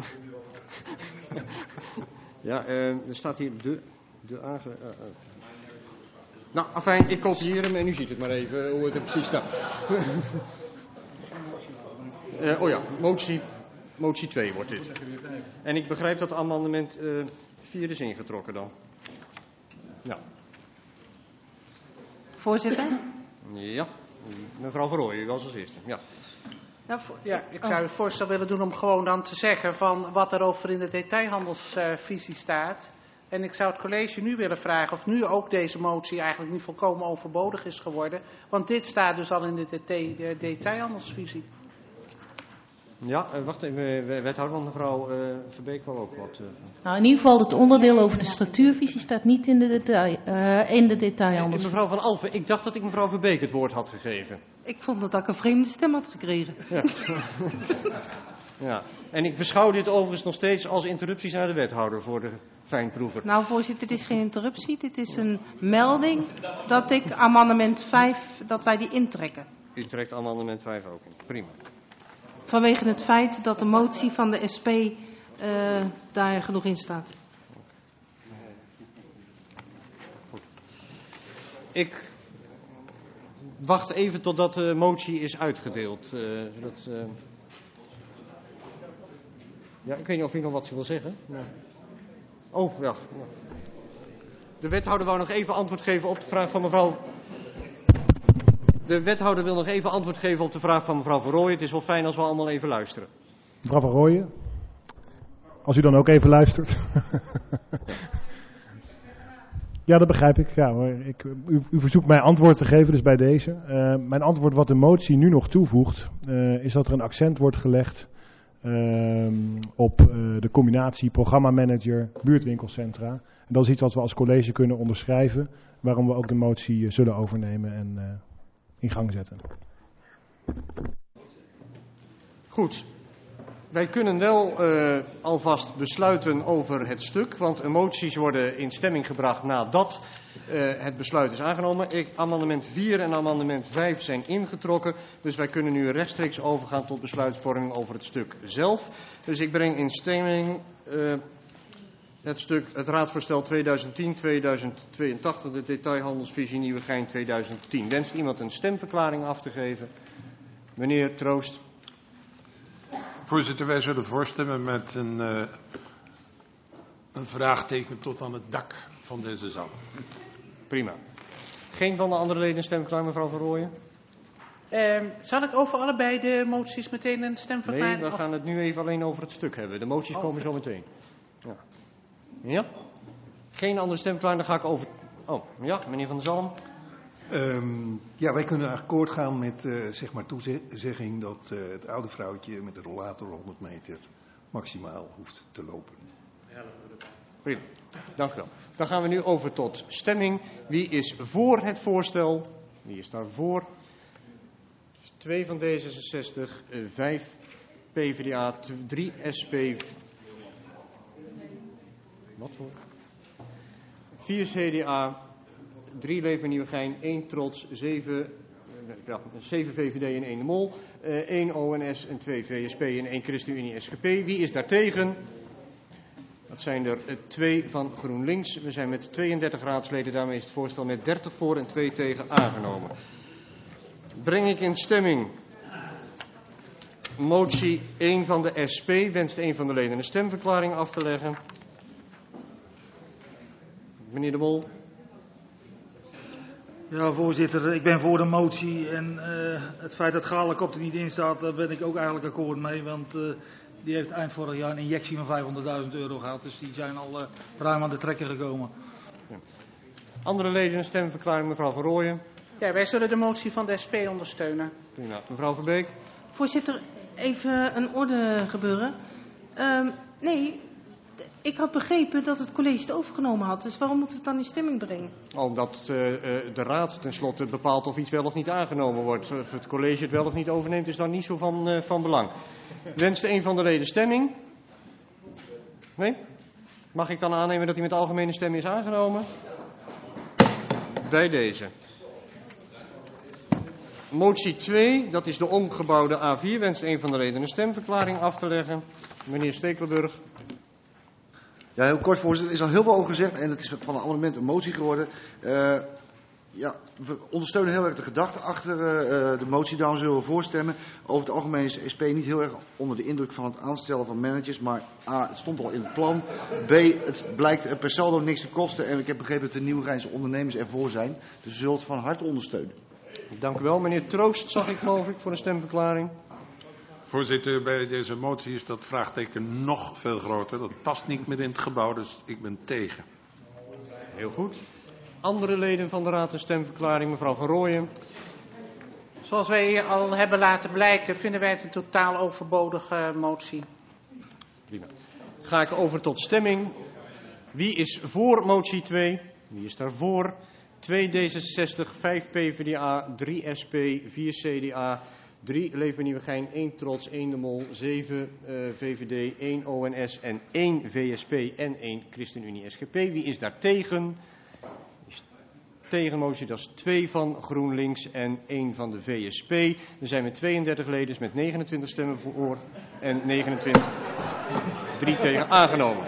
Ja, uh, er staat hier de... de aange... Uh, uh. Nou, afijn, ik kopieer hem en u ziet het maar even hoe het er precies staat. uh, oh ja, motie... Motie twee wordt dit. En ik begrijp dat amendement uh, vier is ingetrokken dan. Ja. Voorzitter? Ja, mevrouw Verrooyen, u was als eerste. Ja. Ja, ja, ik zou het voorstel willen doen om gewoon dan te zeggen van wat er over in de detailhandelsvisie uh, staat. En ik zou het college nu willen vragen of nu ook deze motie eigenlijk niet volkomen overbodig is geworden. Want dit staat dus al in de, de, de detailhandelsvisie. Ja, uh, wacht even, wethouder, want mevrouw uh, Verbeek wil ook wat. Uh... Nou, in ieder geval het onderdeel over de structuurvisie staat niet in de, detail, uh, in de detailhandels. Uh, mevrouw Van Alphen, ik dacht dat ik mevrouw Verbeek het woord had gegeven. Ik vond dat ik een vreemde stem had gekregen. Ja. Ja, en ik beschouw dit overigens nog steeds als interrupties naar de wethouder voor de fijnproever. Nou, voorzitter, dit is geen interruptie. Dit is een melding dat ik amendement vijf, dat wij die intrekken. U trekt amendement vijf ook in. Prima. Vanwege het feit dat de motie van de S P uh, daar genoeg in staat. Goed. Ik wacht even totdat de motie is uitgedeeld. Uh, zodat, uh... Ja, ik weet niet of u nog wat wil zeggen. Maar... Oh, ja. De wethouder wou nog even antwoord geven op de vraag van mevrouw... De wethouder wil nog even antwoord geven op de vraag van mevrouw Verrooyen. Het is wel fijn als we allemaal even luisteren. Mevrouw Verrooyen, als u dan ook even luistert. Ja, dat begrijp ik. Ja, hoor. ik u, u verzoekt mij antwoord te geven, dus bij deze. Uh, mijn antwoord wat de motie nu nog toevoegt, uh, is dat er een accent wordt gelegd uh, op uh, de combinatie programmamanager, buurtwinkelcentra. En dat is iets wat we als college kunnen onderschrijven, waarom we ook de motie uh, zullen overnemen en uh, in gang zetten. Goed. Wij kunnen wel uh, alvast besluiten over het stuk, want moties worden in stemming gebracht nadat uh, het besluit is aangenomen. Ik, amendement vier en amendement vijf zijn ingetrokken, dus wij kunnen nu rechtstreeks overgaan tot besluitvorming over het stuk zelf. Dus ik breng in stemming uh, het stuk, het raadsvoorstel tweeduizend tien tweeduizend tweeëntachtig, de detailhandelsvisie Nieuwegein tweeduizend tien. Wenst iemand een stemverklaring af te geven? Meneer Troost. Voorzitter, wij zullen voorstemmen met een, uh, een vraagteken tot aan het dak van deze zaal. Prima. Geen van de andere leden een stemverklaring, mevrouw Van Rooyen? Uh, zal ik over allebei de moties meteen een stemverklaring? Nee, we gaan het nu even alleen over het stuk hebben. De moties oh. komen zo meteen. Ja. Ja? Geen andere stemverklaring, dan ga ik over... Oh, ja, meneer Van der Zalm. Um, ja, wij kunnen akkoord gaan met uh, zeg maar toezegging dat uh, het oude vrouwtje met de rollator honderd meter maximaal hoeft te lopen. Prima, dank u wel. Dan gaan we nu over tot stemming. Wie is voor het voorstel? Wie is daar voor? Twee van D zesenzestig, vijf P v d A, drie S P... Wat voor? vier C D A... drie Leven Nieuwegein, één Trots, zeven, ja, zeven V V D en één de Mol, uh, één O N S en twee V S P en één ChristenUnie S G P. Wie is daartegen? Dat zijn er uh, twee van GroenLinks. We zijn met tweeëndertig raadsleden, daarmee is het voorstel met dertig voor en twee tegen aangenomen. Breng ik in stemming motie één van de S P. Wenst een van de leden een stemverklaring af te leggen? Meneer de Mol. Ja, voorzitter, ik ben voor de motie en uh, het feit dat Galekop er niet in staat, daar ben ik ook eigenlijk akkoord mee, want uh, die heeft eind vorig jaar een injectie van vijfhonderdduizend euro gehad, dus die zijn al uh, ruim aan de trekken gekomen. Ja. Andere leden een stemverklaring, mevrouw Van Rooyen. Ja, wij zullen de motie van de S P ondersteunen. Prima. Mevrouw Verbeek. Voorzitter, even een orde gebeuren. Uh, nee, Ik had begrepen dat het college het overgenomen had, dus waarom moeten we het dan in stemming brengen? Omdat uh, uh, de raad tenslotte bepaalt of iets wel of niet aangenomen wordt. Of het college het wel of niet overneemt is dan niet zo van, uh, van belang. Wenst een van de leden stemming? Nee? Mag ik dan aannemen dat hij met algemene stemming is aangenomen? Bij deze. Motie twee, dat is de omgebouwde A vier. Wenst een van de leden een stemverklaring af te leggen? Meneer Stekelenburg. Ja, heel kort, voorzitter. Er is al heel veel over gezegd en het is van een amendement een motie geworden. Uh, ja, we ondersteunen heel erg de gedachte achter uh, de motie, daarom zullen we voorstemmen. Over het algemeen is de S P niet heel erg onder de indruk van het aanstellen van managers, maar A, het stond al in het plan. B, het blijkt per saldo niks te kosten en ik heb begrepen dat de Nieuwegeinse ondernemers ervoor zijn. Dus we zullen het van harte ondersteunen. Dank u wel. Meneer Troost zag ik geloof ik voor een stemverklaring. Voorzitter, bij deze motie is dat vraagteken nog veel groter. Dat past niet meer in het gebouw, dus ik ben tegen. Heel goed. Andere leden van de Raad een stemverklaring. Mevrouw Van Rooyen. Zoals wij al hebben laten blijken, vinden wij het een totaal overbodige motie. Prima. Ga ik over tot stemming. Wie is voor motie twee? Wie is daarvoor? twee D zesenzestig, vijf P V D A, drie S P, vier C D A, drie Leefbaar Nieuwegein, één Trots, één De Mol, zeven uh, V V D, één O N S en één V S P en één ChristenUnie S G P. Wie is daar tegen? Is tegen motie, dat is twee van GroenLinks en één van de V S P. Er zijn met tweeëndertig leden met negenentwintig stemmen voor en negenentwintig, drie tegen aangenomen.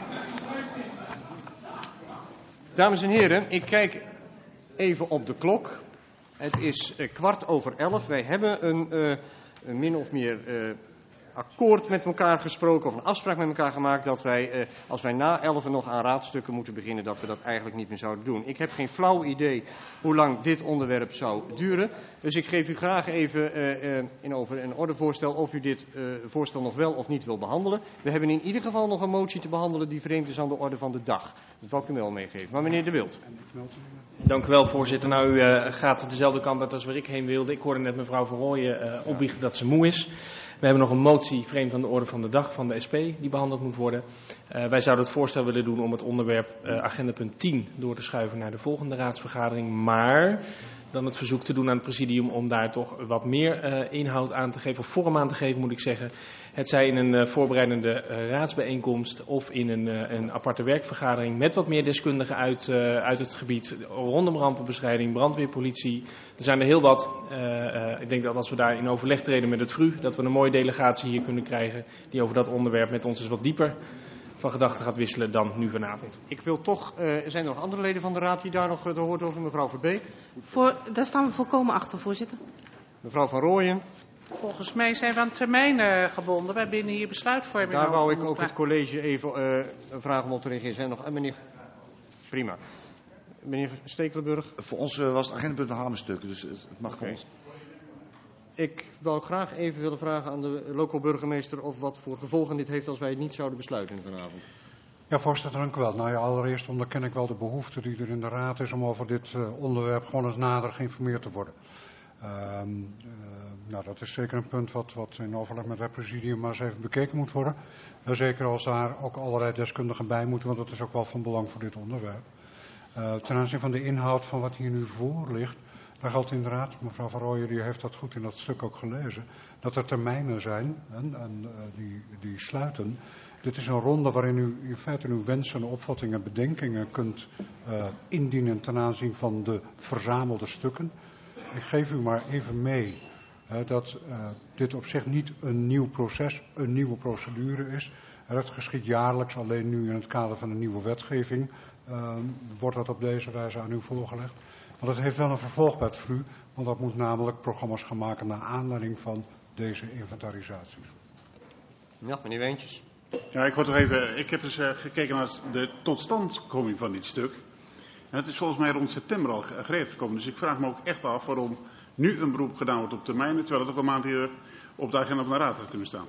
Dames en heren, ik kijk even op de klok. Het is uh, kwart over elf. Wij hebben een, uh, een min of meer uh, akkoord met elkaar gesproken of een afspraak met elkaar gemaakt dat wij, uh, als wij na elf nog aan raadstukken moeten beginnen, dat we dat eigenlijk niet meer zouden doen. Ik heb geen flauw idee hoe lang dit onderwerp zou duren. Dus ik geef u graag even uh, uh, in over een ordevoorstel of u dit uh, voorstel nog wel of niet wil behandelen. We hebben in ieder geval nog een motie te behandelen die vreemd is aan de orde van de dag. Dat wil ik u wel meegeven. Maar meneer De Wild. Dank u wel, voorzitter. Nou, u uh, gaat dezelfde kant uit als waar ik heen wilde. Ik hoorde net mevrouw Van Rooyen uh, opbiechten dat ze moe is. We hebben nog een motie vreemd aan de orde van de dag van de S P die behandeld moet worden. Uh, wij zouden het voorstel willen doen om het onderwerp uh, agendapunt tien door te schuiven naar de volgende raadsvergadering. Maar dan het verzoek te doen aan het presidium om daar toch wat meer uh, inhoud aan te geven, of vorm aan te geven moet ik zeggen. Het zij in een uh, voorbereidende uh, raadsbijeenkomst of in een, uh, een aparte werkvergadering met wat meer deskundigen uit, uh, uit het gebied rondom rampenbestrijding, brandweer, politie. Er zijn er heel wat. Uh, uh, ik denk dat als we daar in overleg treden met het V R U, dat we een mooie delegatie hier kunnen krijgen die over dat onderwerp met ons eens wat dieper van gedachten gaat wisselen dan nu vanavond. Ik wil toch, uh, zijn er nog andere leden van de Raad die daar nog te horen over? Mevrouw Verbeek. Voor, daar staan we volkomen achter, voorzitter. Mevrouw Van Rooyen. Volgens mij zijn we aan termijnen gebonden. Wij binnen hier besluitvorming. Daar wou ik ook het college even uh, vragen om op te reageren. Zijn er nog, uh, meneer, prima. Meneer Stekelenburg. Voor ons uh, was het agendapunt een hamerstuk, dus het, het mag okay. Ik wil graag even willen vragen aan de lokaal burgemeester of wat voor gevolgen dit heeft als wij het niet zouden besluiten vanavond. Ja, voorzitter, dank u wel. Nou ja, allereerst onderken ik wel de behoefte die er in de Raad is om over dit uh, onderwerp gewoon eens nader geïnformeerd te worden. Uh, uh, nou, dat is zeker een punt wat, wat in overleg met het presidium maar eens even bekeken moet worden. Uh, zeker als daar ook allerlei deskundigen bij moeten, want dat is ook wel van belang voor dit onderwerp. Uh, ten aanzien van de inhoud van wat hier nu voor ligt, daar geldt inderdaad, mevrouw Van Rooyen die heeft dat goed in dat stuk ook gelezen, dat er termijnen zijn en, en uh, die, die sluiten. Dit is een ronde waarin u in feite uw wensen, opvattingen, bedenkingen kunt uh, indienen ten aanzien van de verzamelde stukken. Ik geef u maar even mee uh, dat uh, dit op zich niet een nieuw proces, een nieuwe procedure is. Uh, dat geschiet jaarlijks, alleen nu in het kader van een nieuwe wetgeving uh, wordt dat op deze wijze aan u voorgelegd. Want het heeft wel een vervolg bij het V R U, want dat moet namelijk programma's gaan maken naar aanleiding van deze inventarisaties. Ja, meneer Weentjes. Ja, ik word toch even. Ik heb dus uh, gekeken naar de totstandkoming van dit stuk. En het is volgens mij rond september al gereed gekomen. Dus ik vraag me ook echt af waarom nu een beroep gedaan wordt op termijnen, terwijl het ook een maand hier op de agenda van de Raad had kunnen staan.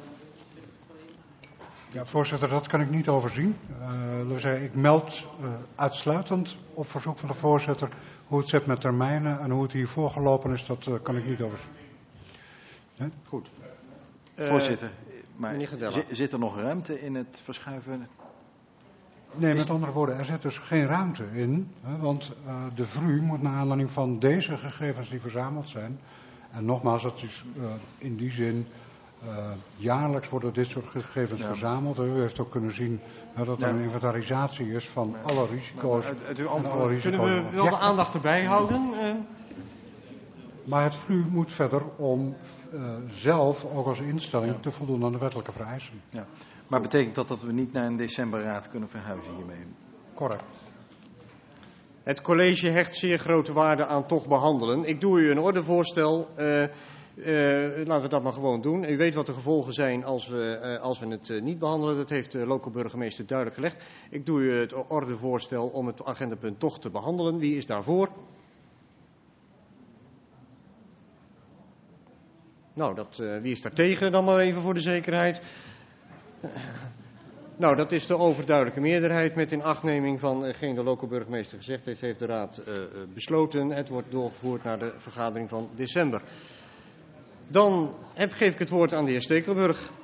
Ja, voorzitter, dat kan ik niet overzien. Uh, zeggen, ik meld uh, uitsluitend op verzoek van de voorzitter hoe het zit met termijnen en hoe het hier voorgelopen is, dat uh, kan ik niet overzien. He? Goed. Uh, voorzitter, maar zit, zit er nog ruimte in het verschuiven Nee, met andere woorden, er zit dus geen ruimte in. Hè, want uh, de V R U moet naar aanleiding van deze gegevens die verzameld zijn. En nogmaals, dat is uh, in die zin. Uh, jaarlijks worden dit soort gegevens ja. verzameld. U heeft ook kunnen zien uh, dat er ja. een inventarisatie is van ja. alle risico's. Maar uit uw antwoord kunnen we wel de aandacht erbij houden? Uh... Maar het V R U moet verder om uh, zelf ook als instelling ja. te voldoen aan de wettelijke vereisen. Ja. Maar betekent dat dat we niet naar een decemberraad kunnen verhuizen hiermee? Correct. Het college hecht zeer grote waarde aan toch behandelen. Ik doe u een ordevoorstel. Uh, Uh, laten we dat maar gewoon doen. U weet wat de gevolgen zijn als we, uh, als we het uh, niet behandelen. Dat heeft de lokale burgemeester duidelijk gelegd. Ik doe u het ordevoorstel om het agendapunt toch te behandelen. Wie is daarvoor? Nou, dat, uh, wie is daar tegen dan maar even voor de zekerheid? Nou, dat is de overduidelijke meerderheid. Met inachtneming van hetgeen de lokale burgemeester gezegd heeft, heeft de raad uh, besloten. Het wordt doorgevoerd naar de vergadering van december. Dan heb, geef ik het woord aan de heer Stekelenburg.